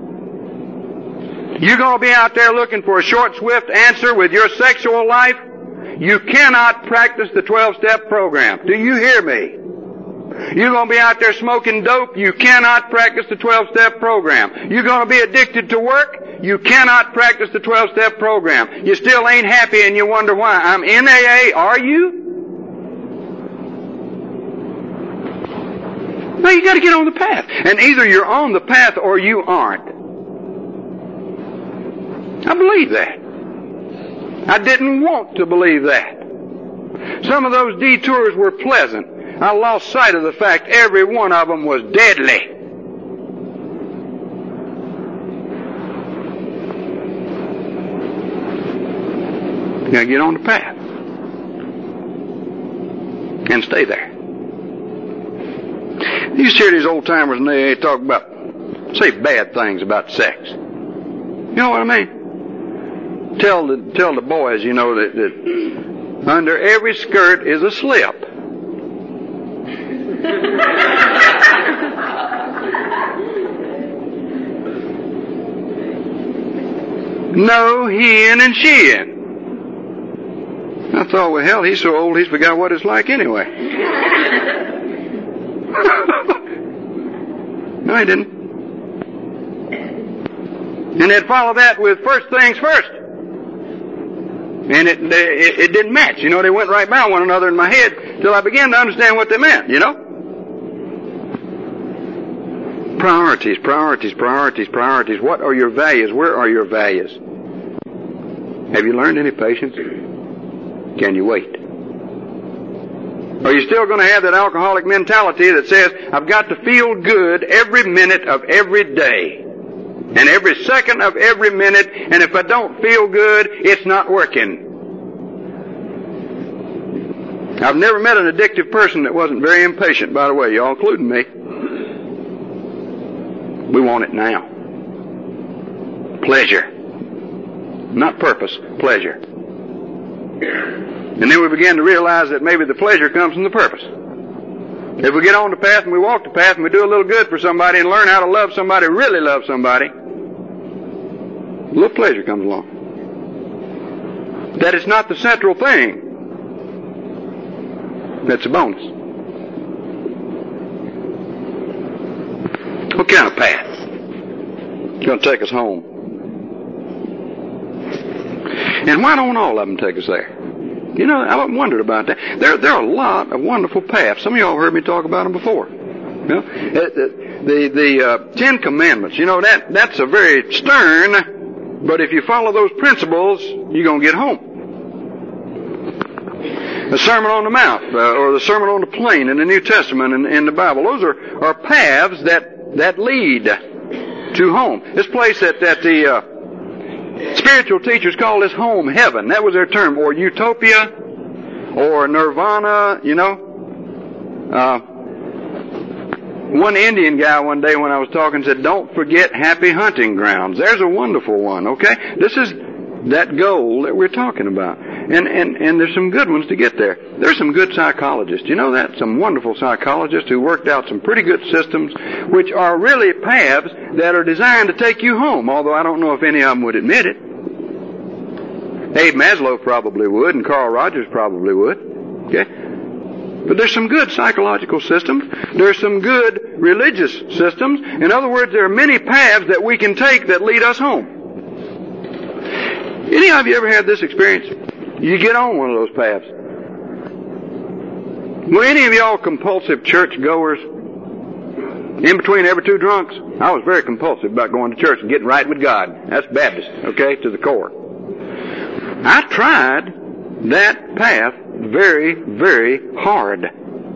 Speaker 1: You're going to be out there looking for a short, swift answer with your sexual life. You cannot practice the 12-step program. Do you hear me? You're going to be out there smoking dope. You cannot practice the 12-step program. You're going to be addicted to work. You cannot practice the 12-step program. You still ain't happy and you wonder why. I'm in AA. Are you? No, you got to get on the path. And either you're on the path or you aren't. I believe that. I didn't want to believe that. Some of those detours were pleasant. I lost sight of the fact every one of them was deadly. You got to get on the path. And stay there. You used to hear these old timers and they talk about, say bad things about sex. You know what I mean? Tell the boys, you know, that under every skirt is a slip. No he-in and she-in. I thought, well, hell, he's so old he's forgot what it's like anyway. No, he didn't. And they'd follow that with first things first. And it didn't match. You know, they went right by one another in my head till I began to understand what they meant, you know? Priorities, priorities, priorities, priorities. What are your values? Where are your values? Have you learned any patience? Can you wait? Are you still going to have that alcoholic mentality that says, I've got to feel good every minute of every day, and every second of every minute, and if I don't feel good, it's not working? I've never met an addictive person that wasn't very impatient, by the way, y'all, including me. We want it now. Pleasure. Not purpose, pleasure. And then we begin to realize that maybe the pleasure comes from the purpose. If we get on the path and we walk the path and we do a little good for somebody and learn how to love somebody, really love somebody, a little pleasure comes along. That is not the central thing. That's a bonus. What kind of path is going to take us home? And why don't all of them take us there? You know, I've wondered about that. There are a lot of wonderful paths. Some of y'all heard me talk about them before. You know, the Ten Commandments, you know, that's a very stern, but if you follow those principles, you're going to get home. The Sermon on the Mount, or the Sermon on the Plain in the New Testament and in the Bible, those are paths that lead to home. This place that the spiritual teachers call this home heaven. That was their term, or utopia, or nirvana, you know. One Indian guy one day when I was talking said, don't forget happy hunting grounds. There's a wonderful one, okay? This is that goal that we're talking about. And there's some good ones to get there. There's some good psychologists. You know that? Some wonderful psychologists who worked out some pretty good systems which are really paths that are designed to take you home, although I don't know if any of them would admit it. Abe Maslow probably would, and Carl Rogers probably would. Okay? But there's some good psychological systems. There's some good religious systems. In other words, there are many paths that we can take that lead us home. Any of you ever had this experience? You get on one of those paths. Were any of y'all compulsive church goers? In between every two drunks? I was very compulsive about going to church and getting right with God. That's Baptist, okay, to the core. I tried that path very, very hard.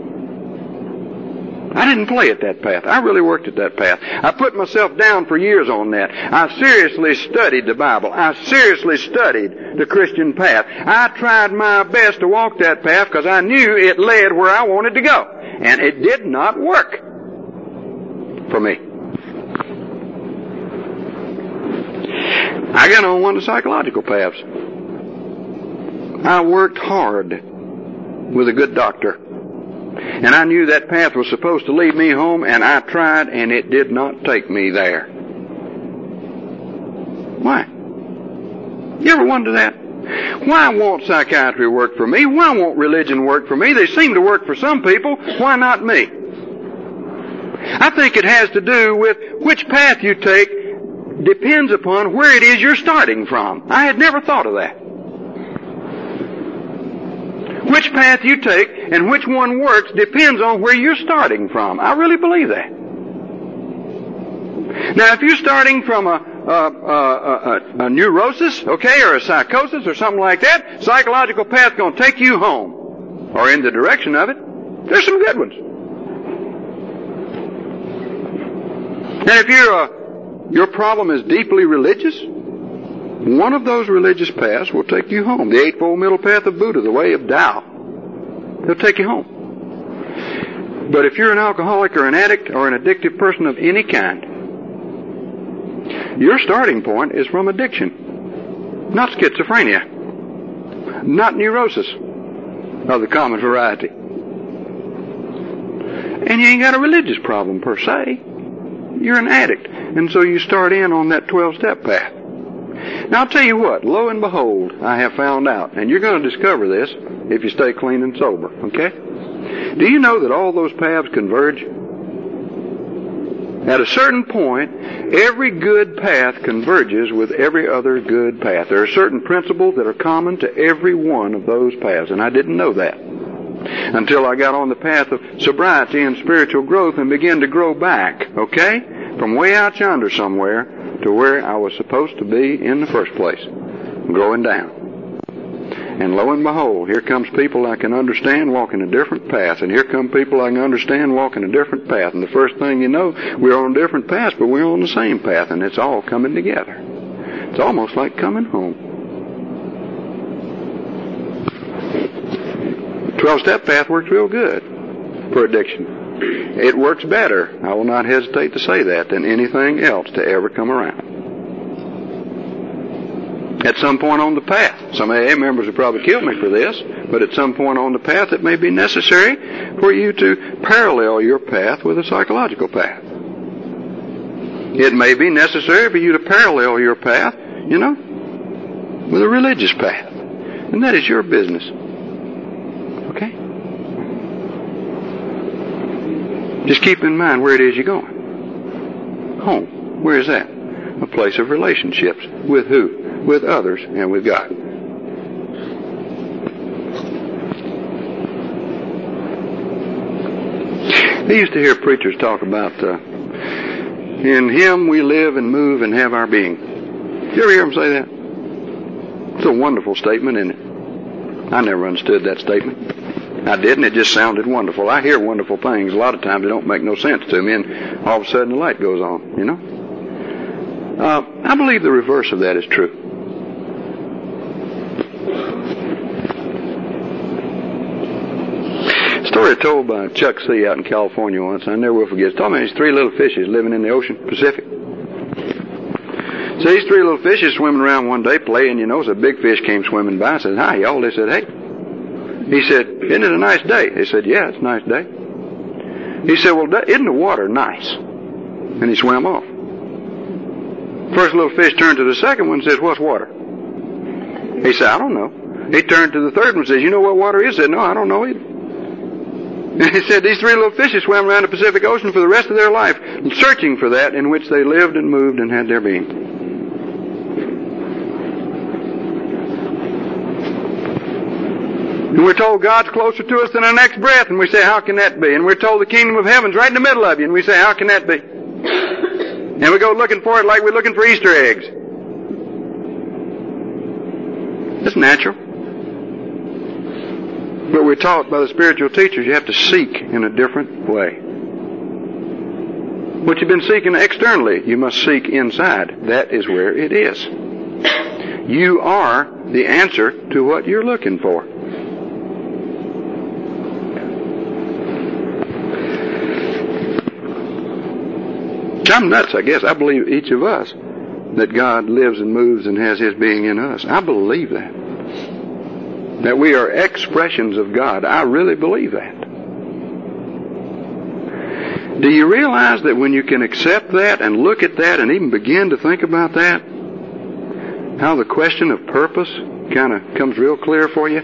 Speaker 1: I didn't play at that path. I really worked at that path. I put myself down for years on that. I seriously studied the Bible. I seriously studied the Christian path. I tried my best to walk that path because I knew it led where I wanted to go. And it did not work for me. I got on one of the psychological paths. I worked hard with a good doctor. And I knew that path was supposed to lead me home, and I tried, and it did not take me there. Why? You ever wonder that? Why won't psychiatry work for me? Why won't religion work for me? They seem to work for some people. Why not me? I think it has to do with which path you take depends upon where it is you're starting from. I had never thought of that. Which path you take and which one works depends on where you're starting from. I really believe that. Now, if you're starting from a neurosis, okay, or a psychosis or something like that, psychological path's going to take you home, or in the direction of it. There's some good ones. And if your problem is deeply religious, one of those religious paths will take you home. The Eightfold Middle Path of Buddha, the way of Tao. They'll take you home. But if you're an alcoholic or an addict or an addictive person of any kind, your starting point is from addiction. Not schizophrenia. Not neurosis of the common variety. And you ain't got a religious problem per se. You're an addict. And so you start in on that 12-step path. Now I'll tell you what, lo and behold, I have found out, and you're going to discover this if you stay clean and sober, okay? Do you know that all those paths converge? At a certain point, every good path converges with every other good path. There are certain principles that are common to every one of those paths, and I didn't know that until I got on the path of sobriety and spiritual growth and began to grow back, okay? From way out yonder somewhere to where I was supposed to be in the first place. growing down. And lo and behold, here comes people I can understand walking a different path. And here come people I can understand walking a different path. And the first thing you know, we're on different paths, but we're on the same path. And it's all coming together. It's almost like coming home. 12-step path works real good for addiction. It works better, I will not hesitate to say that, than anything else to ever come around. At some point on the path, some AA members will probably kill me for this, but at some point on the path it may be necessary for you to parallel your path with a psychological path. It may be necessary for you to parallel your path, with a religious path. And that is your business. Okay? Just keep in mind where it is you're going. Home. Where is that? A place of relationships. With who? With others and with God. I used to hear preachers talk about, in Him we live and move and have our being. Did you ever hear them say that? It's a wonderful statement, isn't it? I never understood that statement. I didn't. It just sounded wonderful. I hear wonderful things. A lot of times they don't make no sense to me, and all of a sudden the light goes on, I believe the reverse of that is true. A story told by Chuck C. out in California once, I never will forget. He told me these 3 little fishes living in the ocean, Pacific. So these 3 little fishes swimming around one day playing, so a big fish came swimming by and said, "Hi, y'all." They said, "Hey." He said, "Isn't it a nice day?" They said, "Yeah, it's a nice day." He said, "Well, isn't the water nice?" And he swam off. First little fish turned to the second one and says, "What's water?" He said, "I don't know." He turned to the third one and says, "You know what water is?" He said, "No, I don't know either." And he said these 3 little fishes swam around the Pacific Ocean for the rest of their life, searching for that in which they lived and moved and had their being. And we're told God's closer to us than our next breath, and we say, "How can that be?" And we're told the kingdom of heaven's right in the middle of you, and we say, "How can that be?" And we go looking for it like we're looking for Easter eggs. It's natural. But we're taught by the spiritual teachers you have to seek in a different way. What you've been seeking externally, you must seek inside. That is where it is. You are the answer to what you're looking for. I'm nuts, I guess. I believe each of us that God lives and moves and has His being in us. I believe that. That we are expressions of God. I really believe that. Do you realize that when you can accept that and look at that and even begin to think about that, how the question of purpose kind of comes real clear for you?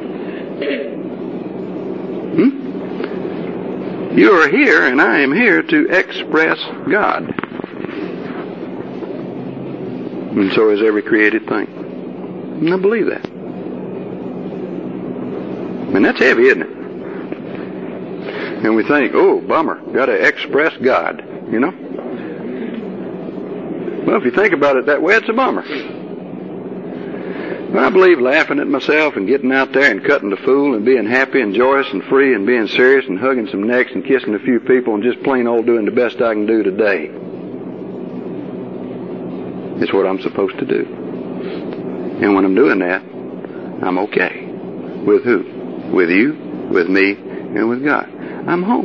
Speaker 1: You are here, and I am here to express God. And so is every created thing. And I believe that. And that's heavy, isn't it? And we think, oh, bummer, got to express God, Well, if you think about it that way, it's a bummer. But I believe laughing at myself and getting out there and cutting the fool and being happy and joyous and free and being serious and hugging some necks and kissing a few people and just plain old doing the best I can do today is what I'm supposed to do. And when I'm doing that, I'm okay. With who? With you, with me, and with God. I'm home.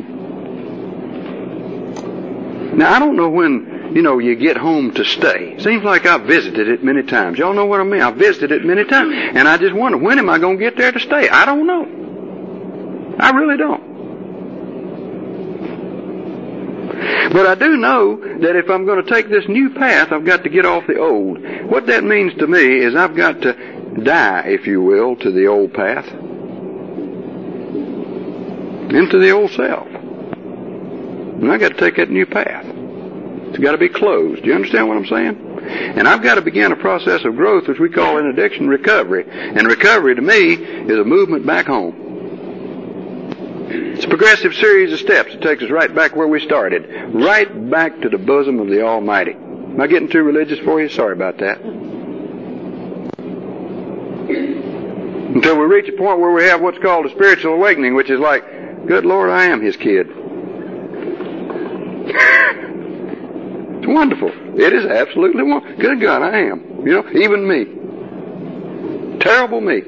Speaker 1: Now, I don't know when, you get home to stay. Seems like I've visited it many times. Y'all know what I mean? I've visited it many times. And I just wonder, when am I going to get there to stay? I don't know. I really don't. But I do know that if I'm going to take this new path, I've got to get off the old. What that means to me is I've got to die, if you will, to the old path. Into the old self. And I've got to take that new path. It's got to be closed. Do you understand what I'm saying? And I've got to begin a process of growth, which we call in addiction recovery. And recovery to me is a movement back home. It's a progressive series of steps. It takes us right back where we started. Right back to the bosom of the Almighty. Am I getting too religious for you? Sorry about that. Until we reach a point where we have what's called a spiritual awakening, which is like, good Lord, I am His kid. It's wonderful. It is absolutely wonderful. Good God, I am. Even me. Terrible me.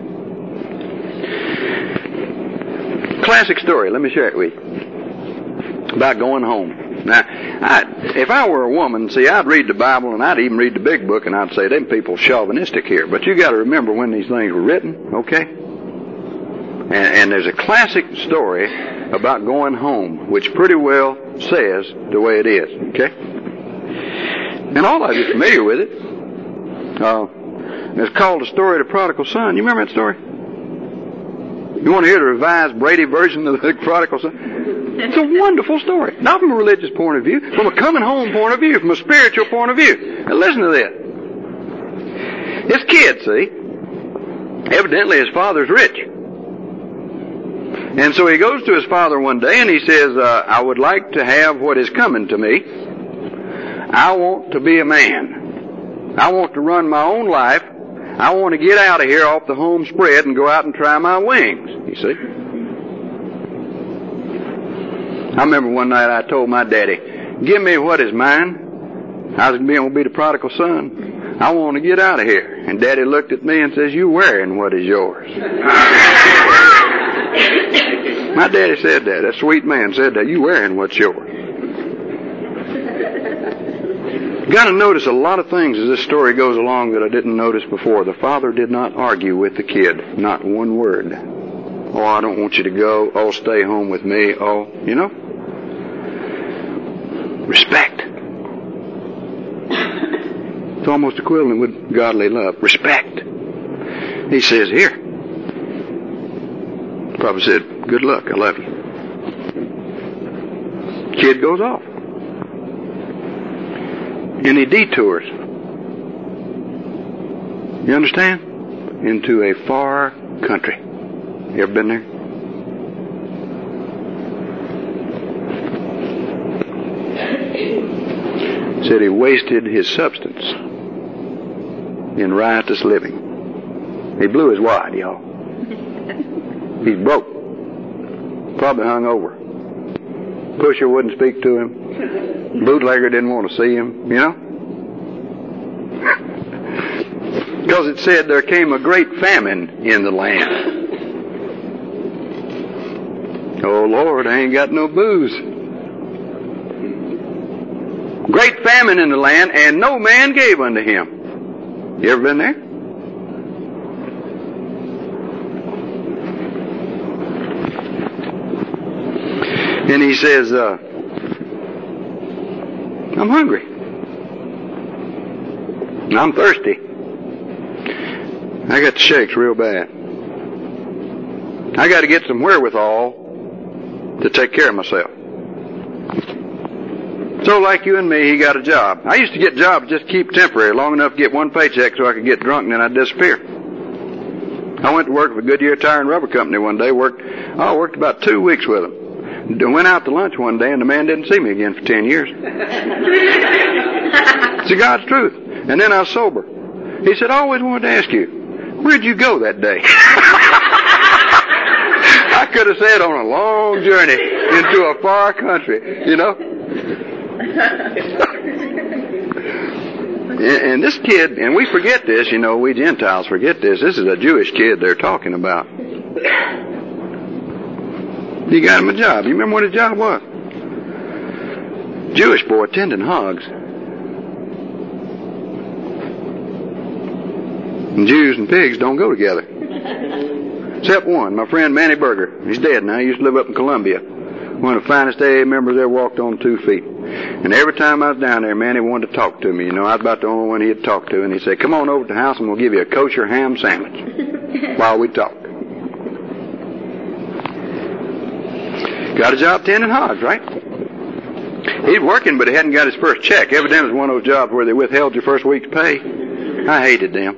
Speaker 1: Classic story. Let me share it with you. About going home. Now, if I were a woman, see, I'd read the Bible and I'd even read the big book and I'd say, them people chauvinistic here. But you got to remember when these things were written, okay? And there's a classic story about going home, which pretty well says the way it is, okay? And all of you are familiar with it. It's called the story of the prodigal son. You remember that story? You want to hear the revised Brady version of the prodigal son? It's a wonderful story. Not from a religious point of view, from a coming home point of view, from a spiritual point of view. Now listen to this. This kid, see, evidently his father's rich. And so he goes to his father one day and he says, I would like to have what is coming to me. I want to be a man. I want to run my own life. I want to get out of here off the home spread and go out and try my wings, you see. I remember one night I told my daddy, give me what is mine. I was going to be the prodigal son. I want to get out of here. And Daddy looked at me and says, you wearing what is yours. My daddy said that. That sweet man said that. You wearing what's yours. Got to notice a lot of things as this story goes along that I didn't notice before. The father did not argue with the kid. Not one word. Oh, I don't want you to go. Oh, stay home with me. Oh, Respect. It's almost equivalent with godly love. Respect. He says, here. Probably said, good luck, I love you. Kid goes off. And he detours. You understand? Into a far country. You ever been there? Said he wasted his substance in riotous living. He blew his wad, y'all. He's broke. Probably hung over. Pusher wouldn't speak to him. Bootlegger didn't want to see him, Because it said there came a great famine in the land. Oh, Lord, I ain't got no booze. Great famine in the land, and no man gave unto him. You ever been there? And he says, I'm hungry. I'm thirsty. I got the shakes real bad. I got to get some wherewithal to take care of myself. So like you and me, he got a job. I used to get jobs just keep temporary, long enough to get one paycheck so I could get drunk and then I'd disappear. I went to work for Goodyear Tire and Rubber Company one day. Worked about 2 weeks with them. Went out to lunch one day and the man didn't see me again for 10 years. It's God's truth. And then I was sober. He said, I always wanted to ask you, where'd you go that day? I could have said on a long journey into a far country, And this kid, and we forget this, we Gentiles forget this. This is a Jewish kid they're talking about. He got him a job. You remember what his job was? Jewish boy tending hogs. And Jews and pigs don't go together. Except one, my friend Manny Berger. He's dead now. He used to live up in Columbia. One of the finest AA members there, walked on 2 feet. And every time I was down there, Manny wanted to talk to me. I was about the only one he had talked to. And he said, come on over to the house and we'll give you a kosher ham sandwich while we talk. Got a job tending hogs, right? He's working, but he hadn't got his first check. Evidently, it was one of those jobs where they withheld your first week's pay. I hated them.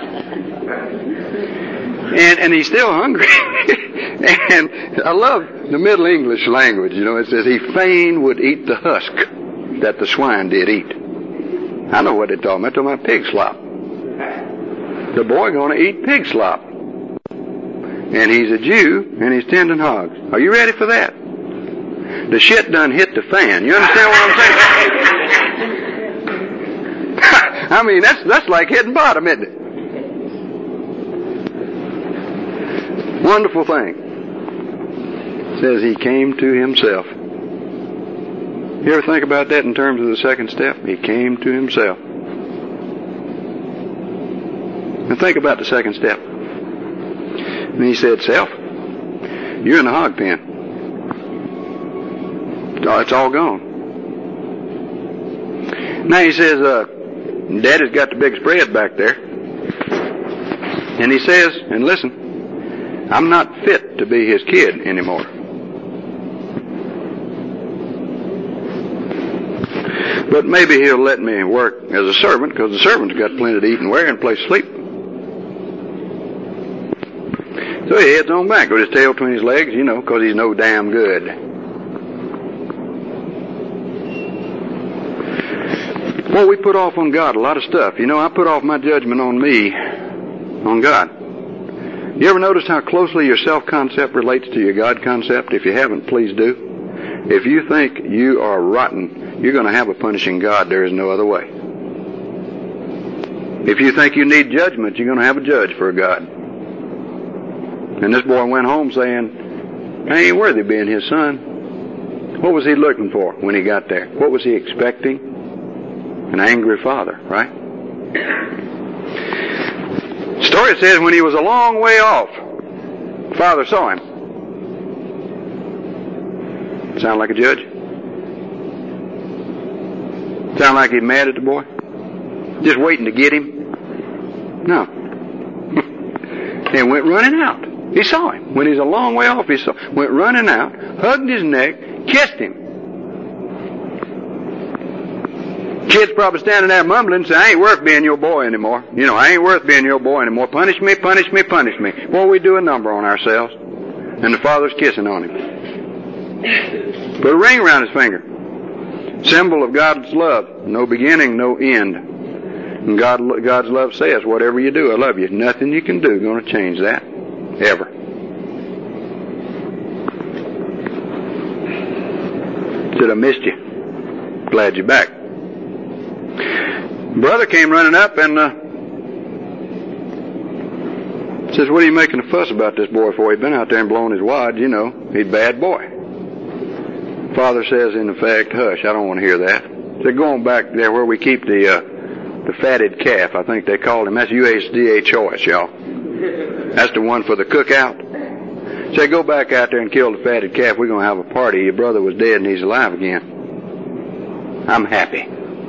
Speaker 1: And he's still hungry. And I love the Middle English language. It says he fain would eat the husk that the swine did eat. I know what they're talking about. They're talking about pig slop. The boy going to eat pig slop. and he's a Jew, and he's tending hogs. Are you ready for that? The shit done hit the fan. You understand what I'm saying? I mean, that's like hitting bottom, isn't it? Wonderful thing. It says he came to himself. You ever think about that in terms of the second step? He came to himself. And think about the second step. And he said, self, you're in the hog pen. It's all gone. Now he says, Daddy's got the big spread back there. And he says, and listen, I'm not fit to be his kid anymore. But maybe he'll let me work as a servant, because the servant's got plenty to eat and wear and a place to sleep. So he heads on back with his tail between his legs, because he's no damn good. Well, we put off on God a lot of stuff. I put off my judgment on me, on God. You ever notice how closely your self-concept relates to your God concept? If you haven't, please do. If you think you are rotten, you're going to have a punishing God. There is no other way. If you think you need judgment, you're going to have a judge for a God. And this boy went home saying, I ain't worthy of being his son. What was he looking for when he got there? What was he expecting? An angry father, right? The story says when he was a long way off, father saw him. Sound like a judge? Sound like he's mad at the boy? Just waiting to get him? No. And went running out. He saw him. When he's a long way off, went running out, hugged his neck, kissed him. Kid's probably standing there mumbling, saying, I ain't worth being your boy anymore. I ain't worth being your boy anymore. Punish me, punish me, punish me. Well, we do a number on ourselves. And the father's kissing on him. Put a ring around his finger. Symbol of God's love. No beginning, no end. And God's love says, whatever you do, I love you. Nothing you can do going to change that. Ever. Said, I missed you. Glad you're back. Brother came running up and says, what are you making a fuss about this boy for? He'd been out there and blown his wad, he's a bad boy. Father says, in effect, hush, I don't want to hear that. So go on back there where we keep the fatted calf, I think they called him. That's USDA choice, y'all. That's the one for the cookout. Say, go back out there and kill the fatted calf. We're going to have a party. Your brother was dead and he's alive again. I'm happy.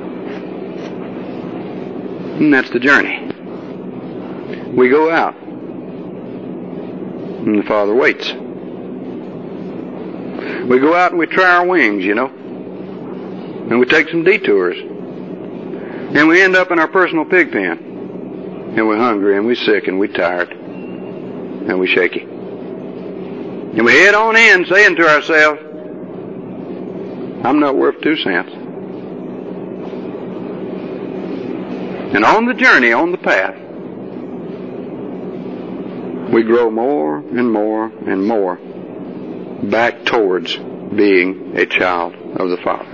Speaker 1: And that's the journey. We go out. And the Father waits. We go out and we try our wings, And we take some detours. And we end up in our personal pig pen. And we're hungry and we're sick and we're tired. And we're shaky. And we head on in saying to ourselves, I'm not worth 2 cents. And on the journey, on the path, we grow more and more and more back towards being a child of the Father.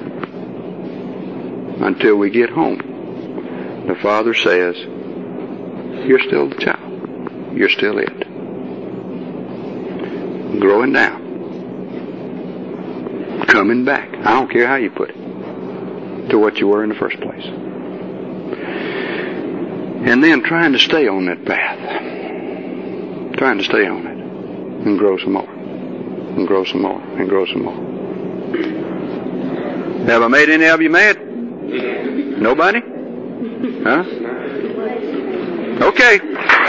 Speaker 1: Until we get home, the Father says, you're still the child. You're still it. Growing down. Coming back. I don't care how you put it. To what you were in the first place. And then trying to stay on that path. Trying to stay on it. And grow some more. And grow some more. And grow some more. Have I made any of you mad? Nobody? Huh? Okay.